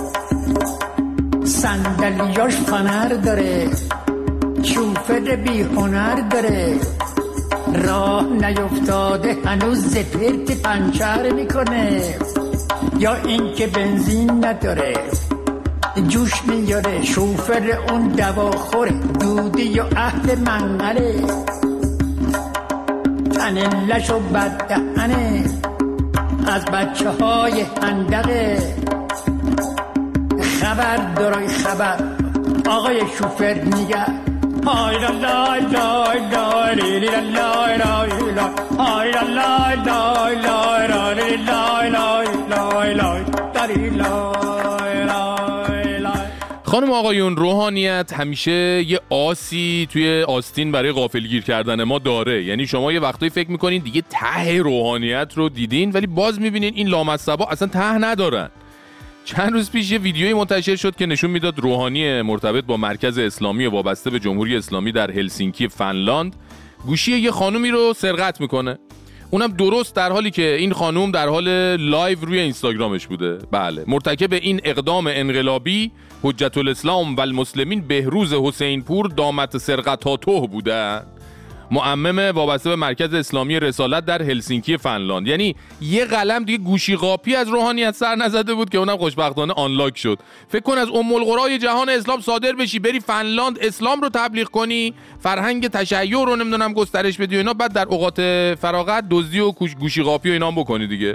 صندلیاش فنر داره، شوفر بی هنر داره، راه نیفتاده هنوز زپرت پنچر میکنه، یا اینکه بنزین نداره جوش میاره، شوفر اون دواخوره، دودی و اهل منقله، تنلش و بددهنه، از بچه های هندقه. خبر دارای خبر آقای شوفر میگه های لا لا لا لا لی لا لا لا لا های لا لا لا لا لا لا لا لا لا. خانم آقایون، روحانیت همیشه یه آسی توی آستین برای غافلگیر کردن ما داره. یعنی شما یه وقتایی فکر میکنین دیگه ته روحانیت رو دیدین ولی باز میبینین این لامصبا اصلا ته ندارن. چند روز پیش یه ویدیویی منتشر شد که نشون میداد روحانی مرتبط با مرکز اسلامی وابسته به جمهوری اسلامی در هلسینکی فنلاند گوشی یه خانومی رو سرقت میکنه، اونم درست در حالی که این خانوم در حال لایو روی اینستاگرامش بوده. بله، مرتکب این اقدام انقلابی حجت الاسلام و المسلمین بهروز حسین پور دامت سرقتاتوه بوده، معمم وابسته به مرکز اسلامی رسالت در هلسینکی فنلاند. یعنی یه قلم دیگه گوشی قاپی از روحانیت سر نزده بود که اونم خوشبختانه آنلاک شد. فکر کن از ام القرای جهان اسلام صادر بشی بری فنلاند اسلام رو تبلیغ کنی، فرهنگ تشیع رو نمیدونم گسترش بدی و اینا، بعد در اوقات فراغت دزدی و گوشی قاپی و اینا هم بکنی دیگه.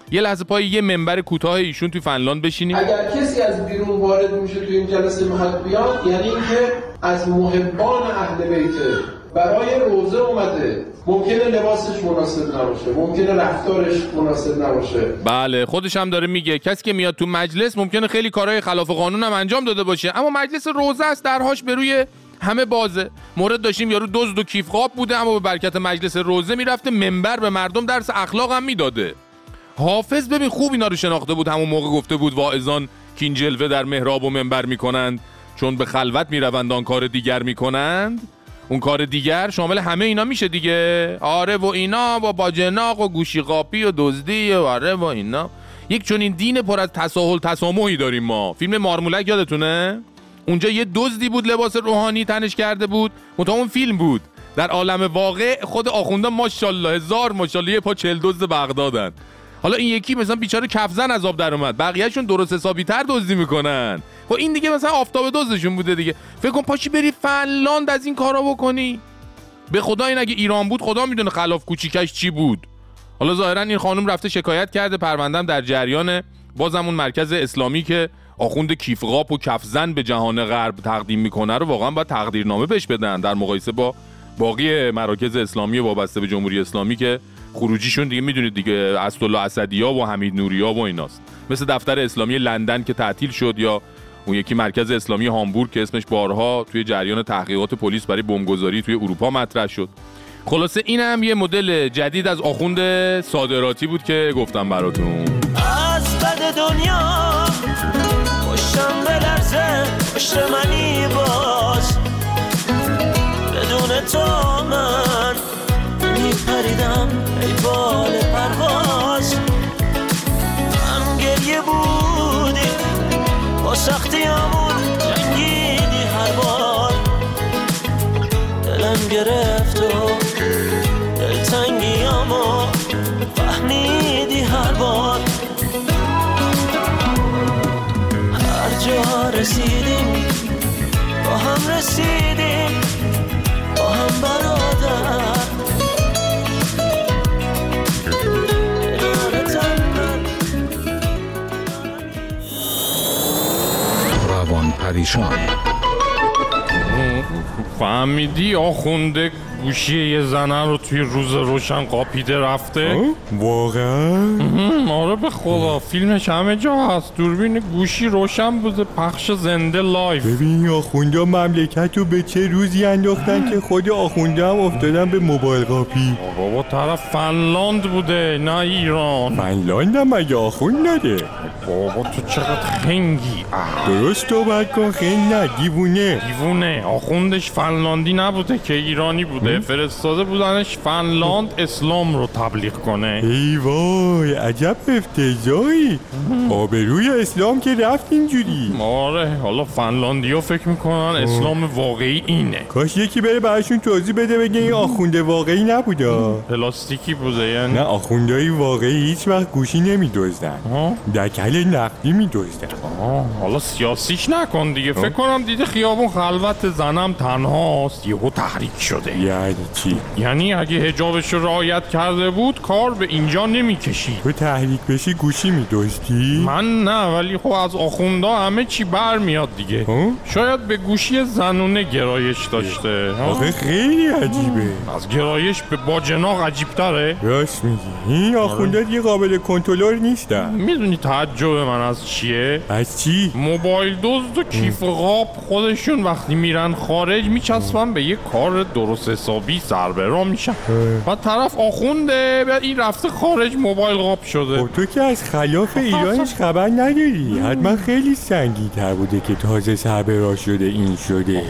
یه لحظه پای یه منبر کوتاه ایشون توی فنلاند بشینیم. اگر کسی از بیرون وارد میشه توی این جلسه میخواد بیاد، یعنی اینکه از محبان اهل بیته برای روزه اومده. ممکنه لباسش مناسب نباشه، ممکنه رفتارش مناسب نباشه. بله خودش هم داره میگه کسی که میاد تو مجلس ممکنه خیلی کارهای خلاف قانون هم انجام داده باشه، اما مجلس روزه است، درهاش به روی همه بازه. مورد داشتیم یارو دزد و کیف خواب بوده، اما به برکت مجلس روزه میرفته منبر به مردم درس اخلاق هم میداده. حافظ ببین خوب اینا رو شناخته بود، همون موقع گفته بود واعظان که این جلوه در محراب و منبر میکنند چون به خلوت میروند آن کار دیگر میکنند. اون کار دیگر شامل همه اینا میشه دیگه. آره و اینا با باجناق و گوشی قاپی و دزدی و آره و اینا. یک چون این دین پر از تساهل تسامحی داریم ما. فیلم مارمولک یادتونه؟ اونجا یه دزدی بود لباس روحانی تنش کرده بود، منتها اون فیلم بود. در عالم واقع خود آخوندا ماشاءالله هزار ماشاءالله یه پا چل دزد بغدادن. حالا این یکی مثلا بیچاره کفزن از آب در اومد، بقیه‌شون درست حسابی تر دزدی میکنن. خب این دیگه مثلا آفتاب دزدشون بوده دیگه. فکر کن پاشی بری فنلاند از این کارا بکنی. به خدا این اگه ایران بود خدا میدونه خلاف کوچیکش چی بود. حالا ظاهرا این خانم رفته شکایت کرده، پرونده‌ام در جریان. بازم اون مرکز اسلامی که آخوند کیفقاپ و کفزن به جهان غرب تقدیم میکنه رو واقعا باید تقدیرنامه بهش بدن در مقایسه با باقی مراکز اسلامی وابسته به جمهوری اسلامی که خروجیشون دیگه میدونید دیگه اسدالله اسدیا و حمید نوریا و ایناست. مثل دفتر اسلامی لندن که تعطیل شد، یا اون یکی مرکز اسلامی هامبورگ که اسمش بارها توی جریان تحقیقات پلیس برای بمبگذاری توی اروپا مطرح شد. خلاصه این هم یه مدل جدید از آخوند صادراتی بود که گفتم براتون. از بد دنیا پشتم بلرزه، پشت منی باش، بدون تو من میپریدم ای بال پرواز. هم گریه بودی با سختیامون جنگیدی هر بار، دلم گرفت و دلتنگیامو فهمیدی هر بار. هر جا رسیدیم با هم رسیدیم، با هم برادر. روان پریشان. فهمیدی آخونده گوشی یه زنه رو توی روز روشن قاپیده رفته؟ واقعا؟ آره به خدا، فیلمش همه جا هست. دوربین گوشی روشن بوده، پخش زنده لایف. ببین آخونده مملکت رو به چه روزی انداختن که خود آخونده هم افتادن به موبایل قاپی. بابا طرف فنلاند بوده نه ایران. فنلاند هم مگه آخوند نده؟ بابا تو چقدر خنگی. درست صحبت کن، خنگ نه، دیوونه. دیوونه. آخوندش فنلاندی نبوده که ایرانی بوده. فرستاده بودنش فنلاند اسلام رو تبلیغ کنه. ای وای عجب افتضاحی. آبروی اسلام که رفت اینجوری. آره حالا فنلاندیا فکر میکنن اسلام واقعی اینه. کاش یکی بره براشون توضیح بده بگه این آخونده واقعی نبوده، پلاستیکی بوده. یعنی نه آخوندهای واقعی هیچ وقت گوشی نمیدزدن، دکل نقدی میدزدن. حالا سیاسیش نکن دیگه. فکر کنم دیده خیابون خلوت، زنم تنهاست، یهو تحریک شده. یعنی چی؟ یعنی اگه حجابش رو رعایت کرده بود کار به اینجا نمیکشید. تو تحریک بشی گوشی میدزدی؟ من نه، ولی خب از آخوندا همه چی برمیاد دیگه. ها؟ شاید به گوشی زنونه گرایش داشته. آخه خیلی عجیبه. از گرایش به باجناق عجیب تره. راست میگی، این آخوندا دیگه قابل کنترل نیستن. میدونی تعجب من از چیه؟ از چی؟ موبایل دزد و کیف قاب خودشون وقتی میرن خارج میچسبن به یه کار درست حسابی سر به راه میشن. و طرف آخونده و این رفته خارج موبایل قاب شده. خب تو که از خلاف ایرانش خبر نداری، حتما خیلی سنگین تر بوده که تازه سر به راه شده این شده.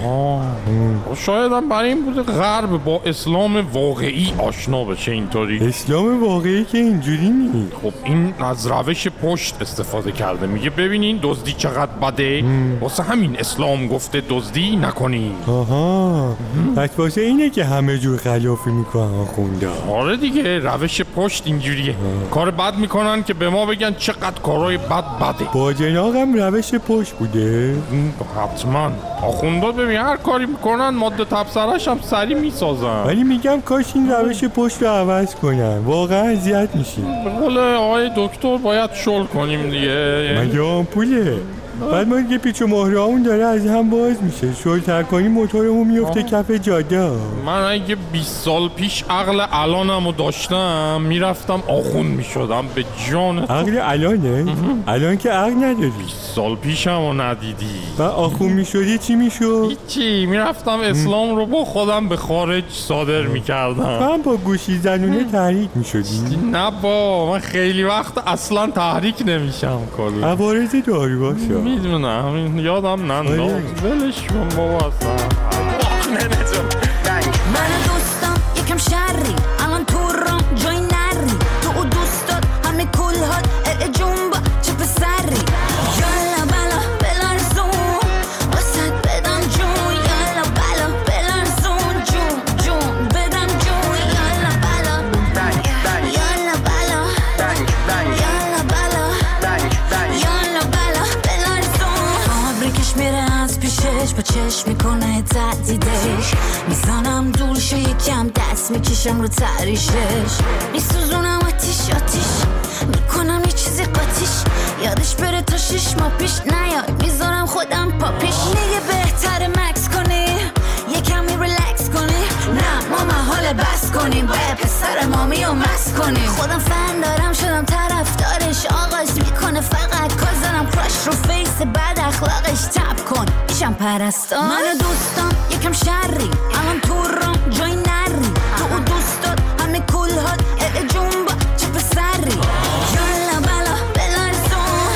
شاید هم برای این بوده غرب با اسلام واقعی آشنا بشه اینطوری. اسلام واقعی که اینجوری نیست. خب این از روش پشت استفاده کرده، میگه ببینین دزدی چقدر بده، واسه همین اسلام گفته دزدی نکنی. آها پس واسه اینه که همه جور خلافی میکنن آخونده. آره دیگه روش پشت اینجوریه. کار بد میکنن که به ما بگن چقدر کارهای بد بده. باجناق هم روش پشت بوده؟ حتما. آخوندا ببین هر کاری میکنن ماده تبصره‌ش هم سری میسازن. ولی میگم کاش این روش پشت رو عوض کنن، واقعا اذیت میشیم. به قول آقای دکتر باید شل کنیم دیگه. مگه آمپوله؟ بعد ما دیگه پیچ و مهره اون داره از هم باز میشه، شلتر کنی موتورمون میفته کف جاده. من اگه بیست سال پیش عقل الانمو داشتم میرفتم آخون میشدم به جان. عقل الانه؟ الان که عقل نداری. بیست سال پیشمو ندیدی. و آخون میشدی چی میشد؟ هیچی، میرفتم اسلام رو با خودم به خارج صادر میکردم. من با گوشی زنونه تحریک میشدی؟ نه با من خیلی وقت اصلا تحریک نمیشم کلا. عوارض داری باشه. میدونم یادم ننداز ولش کن بابا اصلا. من دوستم یکم شری الان تو رام جای نری تو دوستات همه کلهات ال جنبا چه پسری یالا بالا بلرزون واسه بدم جون یالا بالا بلرزون جون جون بدم جون یالا بالا یالا بالا یالا بالا یالا بالا بلرزون فابریکش میره از پیشش با چشم میکنه تهدیدش میزنم دولشه یکم دست میکشم رو تریشش میسوزونم آتیش آتیش میکنم یه چیزی قاتیش یادش بره تا شش ماه پیش نیاد میذارم خودم پاپیش میگه بهتره مکس کنی یکمی ریلکس کنی نه ما محال بس کنیم باید پسر مامی و مس کنیم خودم فن دارم شدم طرفدارش آغاز میکنه فقط کار زنم کراش رو فیس بد اخلاقش تب کن میشم پرستار من دوستم یکم شری الان تو رام جای نری تو دوستات همه کلهات ال جنبا چه پسری یالا بالا بلرزون.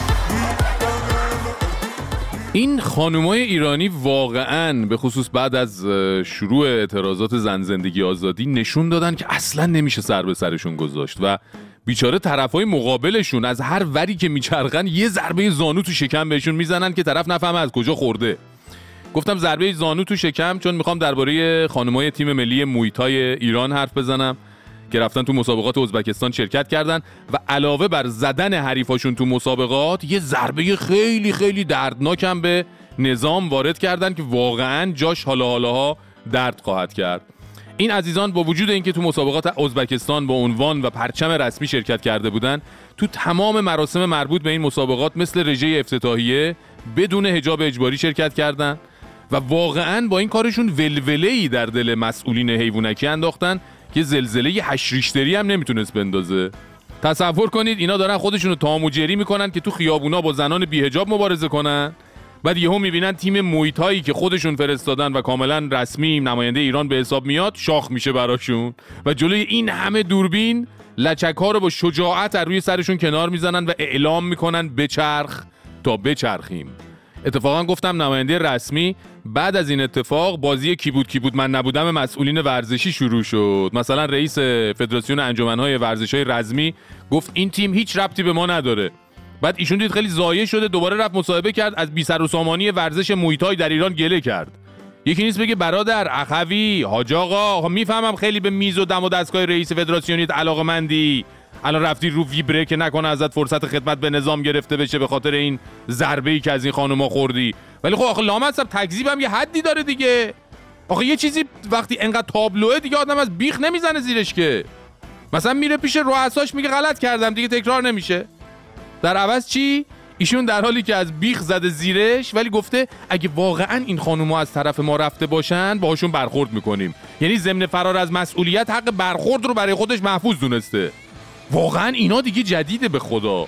این خانومای ایرانی واقعاً به خصوص بعد از شروع اعتراضات زن زندگی آزادی نشون دادن که اصلاً نمیشه سر به سرشون گذاشت و بیچاره طرفای مقابلشون از هر وری که میچرخن یه ضربه زانو تو شکم بهشون میزنن که طرف نفهمه از کجا خورده. گفتم ضربه زانو تو شکم چون میخوام درباره خانمای تیم ملی مویتای ایران حرف بزنم که رفتن تو مسابقات ازبکستان شرکت کردن و علاوه بر زدن حریفاشون تو مسابقات یه ضربه خیلی خیلی دردناکم به نظام وارد کردن که واقعاً جاش حالا حالاها درد خواهد کرد. این عزیزان با وجود اینکه تو مسابقات ازبکستان با عنوان و پرچم رسمی شرکت کرده بودن، تو تمام مراسم مربوط به این مسابقات مثل رژه افتتاحیه بدون حجاب اجباری شرکت کردن و واقعاً با این کارشون ولوله‌ای در دل مسئولین حیوانکی انداختن که زلزله هشت ریشتری هم نمیتونست بندازه. تصور کنید اینا دارن خودشونو تام و جری میکنن که تو خیابونا با زنان بی‌حجاب مبارزه کنن، بعد یهو میبینن تیم مویتایی که خودشون فرستادن و کاملا رسمی نماینده ایران به حساب میاد شاخ میشه براشون و جلوی این همه دوربین لچک‌ها رو با شجاعت از روی سرشون کنار میزنن و اعلام میکنن بچرخ تا بچرخیم. اتفاقا گفتم نماینده رسمی بعد از این اتفاق بازی کی بود کی بود من نبودم مسئولین ورزشی شروع شد. مثلا رئیس فدراسیون انجمن‌های ورزش‌های رزمی گفت این تیم هیچ ربطی به ما نداره. بعد ایشون دید خیلی ضایع شده دوباره رفت مصاحبه کرد از بی سر و سامانی ورزش مویتای در ایران گله کرد. یکی نیست بگه برادر اخوی حاج آقا میفهمم خیلی به میز و دم و دستگاه رئیس فدراسیونیت علاقه‌مندی، الان رفتی رو ویبره که نکنه ازت فرصت خدمت به نظام گرفته بشه به خاطر این ضربه‌ای که از این خانوما خوردی. ولی خب آخه لامصب تکذیبم یه حدی داره دیگه. آخه یه چیزی وقتی انقدر تابلوه دیگه آدم از بیخ نمیزنه زیرش که. مثلا میره پیش رؤساش میگه غلط کردم دیگه تکرار نمیشه. در عوض چی؟ ایشون در حالی که از بیخ زده زیرش ولی گفته اگه واقعا این خانوما از طرف ما رفته باشن باهاشون برخورد میکنیم. یعنی ضمن فرار از مسئولیت حق برخورد رو برای خودش محفوظ دونسته. واقعا اینا دیگه جدیده به خدا.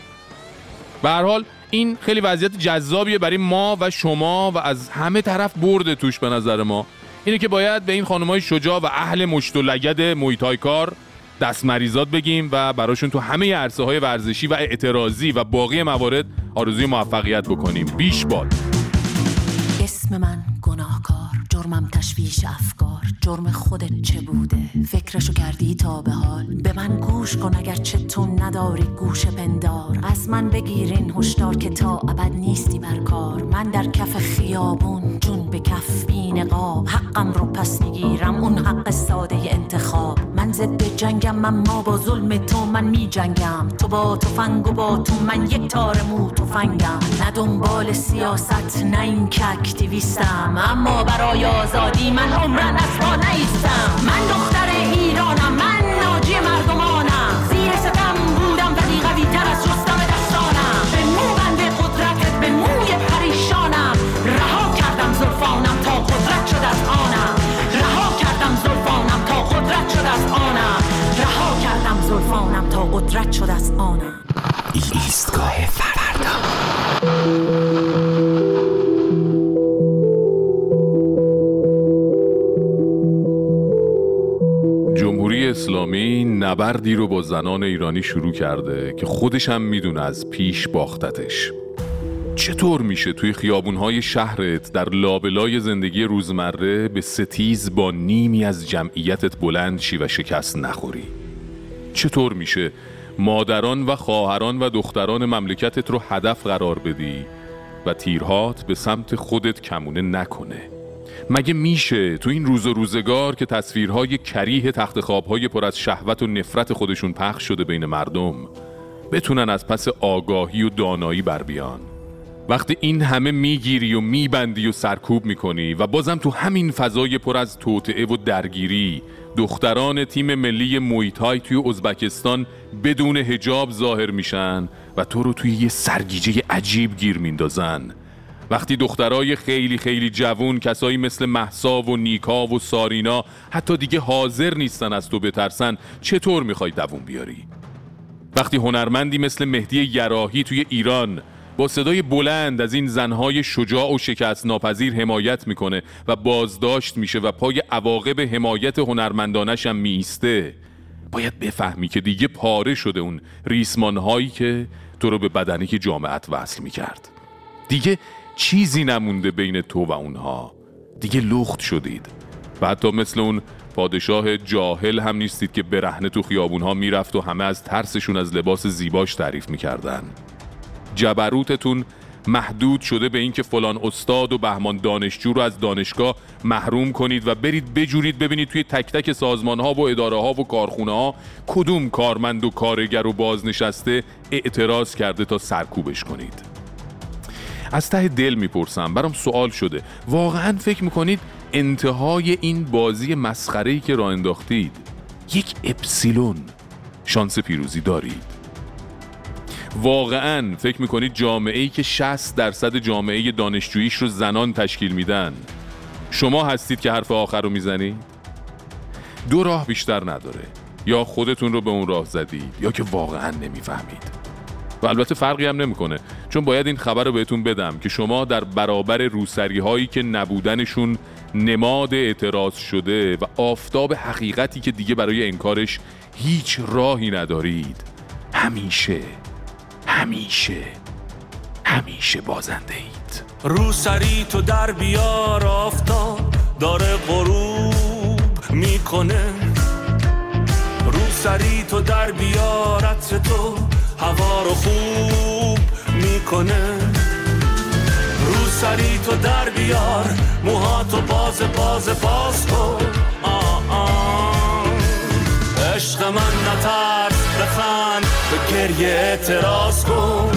به هر حال این خیلی وضعیت جذابیه برای ما و شما و از همه طرف برده توش به نظر ما. اینه که باید به این خانمای شجاع و اهل مشت و لگد مویتای کار دست مریزات بگیم و براشون تو همه عرصه‌های ورزشی و اعتراضی و باقی موارد آرزوی موفقیت بکنیم. بیش باد. اسم من گناهکار، جرمم تشویش افکار، جرم خودت چه بوده فکرشو کردی تا به حال. به من گوش کن اگر چه تو نداری گوش پندار، از من بگیرین هشدار که تا ابد نیستی بر کار. من در کف خیابون جون به کف بی نقاب، حقم رو پس میگیرم اون حق ساده انتخاب. من من ضد جنگم، اما با ظلم تو من می جنگم. تو با تفنگ و با تو من یک تار مو تفنگم. نه دنبال سیاست نه این که اکتیویستم، اما برای آزادی من عمرن از پا نیستم. من دختر ایرانم، من ناجی مردمانم. زیر ستم بودم ولی قوی تر از رستم دستانم. به مو بند قدرتت به موی پریشانم. رها کردم زلفانم تا قدرت شد از آنم. رها کردم زلفانم تا قدرت شد از آنم. رها کردم زلفانم تا قدرت شد از آنم. ایستگاه فردا. جمهوری اسلامی نبردی رو با زنان ایرانی شروع کرده که خودش هم میدونه از پیش باختتش. چطور میشه توی خیابونهای شهرت در لابلای زندگی روزمره به ستیز با نیمی از جمعیتت بلند شی و شکست نخوری؟ چطور میشه مادران و خواهران و دختران مملکتت رو هدف قرار بدی و تیرهات به سمت خودت کمونه نکنه؟ مگه میشه تو این روز و روزگار که تصویرهای کریه تخت خوابهای پر از شهوت و نفرت خودشون پخش شده بین مردم بتونن از پس آگاهی و دانایی بر بیان؟ وقتی این همه میگیری و میبندی و سرکوب میکنی و بازم تو همین فضای پر از توطئه و درگیری دختران تیم ملی مویتای توی ازبکستان بدون حجاب ظاهر میشن و تو رو توی یه سرگیجه عجیب گیر میندازن، وقتی دخترای خیلی خیلی جوون کسایی مثل مهسا و نیکا و سارینا حتی دیگه حاضر نیستن از تو بترسن، چطور میخوای دووم بیاری؟ وقتی هنرمندی مثل مهدی یراحی توی ایران با صدای بلند از این زنهای شجاع و شکست ناپذیر حمایت میکنه و بازداشت میشه و پای عواقب حمایت هنرمندانش هم میسته، باید بفهمی که دیگه پاره شده اون ریسمانهایی که تو رو به بدنه جامعت وصل میکرد. دیگه چیزی نمونده بین تو و اونها، دیگه لخت شدید و حتی مثل اون پادشاه جاهل هم نیستید که برهنه تو خیابونها میرفت و همه از ترسشون از لباس زیباش تعریف میکردن. جبروتتون محدود شده به این که فلان استاد و بهمان دانشجو رو از دانشگاه محروم کنید و برید بجورید ببینید توی تک تک سازمان ها و اداره ها و کارخونه ها کدوم کارمند و کارگر و بازنشسته اعتراض کرده تا سرکوبش کنید. از ته دل میپرسم، برام سوال شده، واقعا فکر میکنید انتهای این بازی مسخره‌ای که راه انداختید یک اپسیلون شانس پیروزی دارید؟ واقعا فکر میکنید جامعه‌ای که شصت درصد جامعه دانشجوییش رو زنان تشکیل میدن شما هستید که حرف آخر رو میزنید؟ دو راه بیشتر نداره، یا خودتون رو به اون راه زدید یا که واقعا نمیفهمید. و البته فرقی هم نمیکنه، چون باید این خبر رو بهتون بدم که شما در برابر روسری هایی که نبودنشون نماد اعتراض شده و آفتاب حقیقتی که دیگه برای انکارش هیچ راهی ندارید، همیشه همیشه همیشه بازنده اید. روسری تو در بیار، آفتاب داره غروب میکنه. روسری تو در بیار، عطر تو هوا رو خوب میکنه. روسری تو در بیار، موهاتو باز باز باز کن. آه آه عشق من نترس، بخند، به گریه اعتراض کن.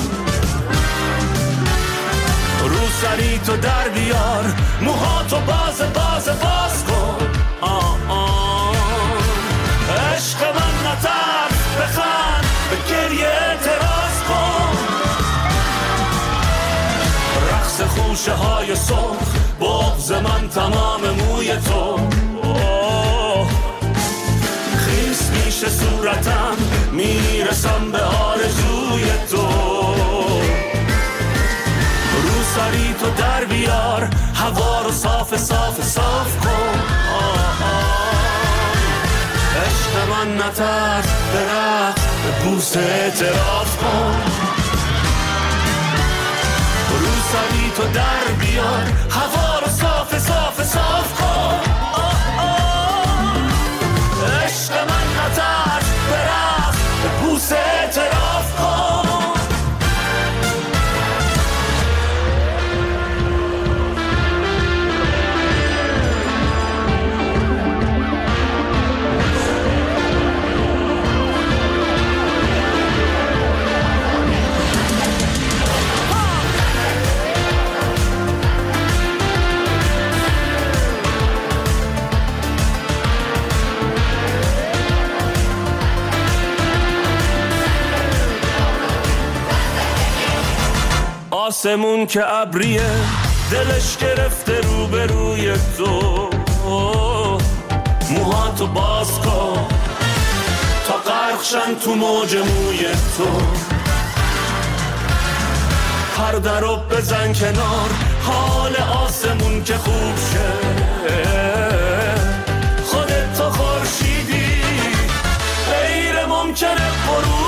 روسری تو در بیار، موهاتو باز باز باز کن. آه آه عشق من نترس، بخند، به گریه اعتراض کن. رقص خوشه های سرخ، بغض من تمام موی تو. خیس میشه صورتم، میرسم به آرزوی تو. روسری تو در بیار، هوا رو صاف صاف صاف کن. آه آه عشق من نترس، به رقص، به بوسه اعتراف کن. روسری تو در بیار، هوا رو صاف صاف صاف کن. آه آه عشق من نترس، به رقص، به بوسه اعتراف کن. آسمون که ابریه دلش گرفته رو به روی تو، موهاتو باز کن تا غرقشن تو موج موی تو، پرده رو بزن کنار حال آسمون که خوب شه، خودت تو خورشیدی غیر ممکنه غروب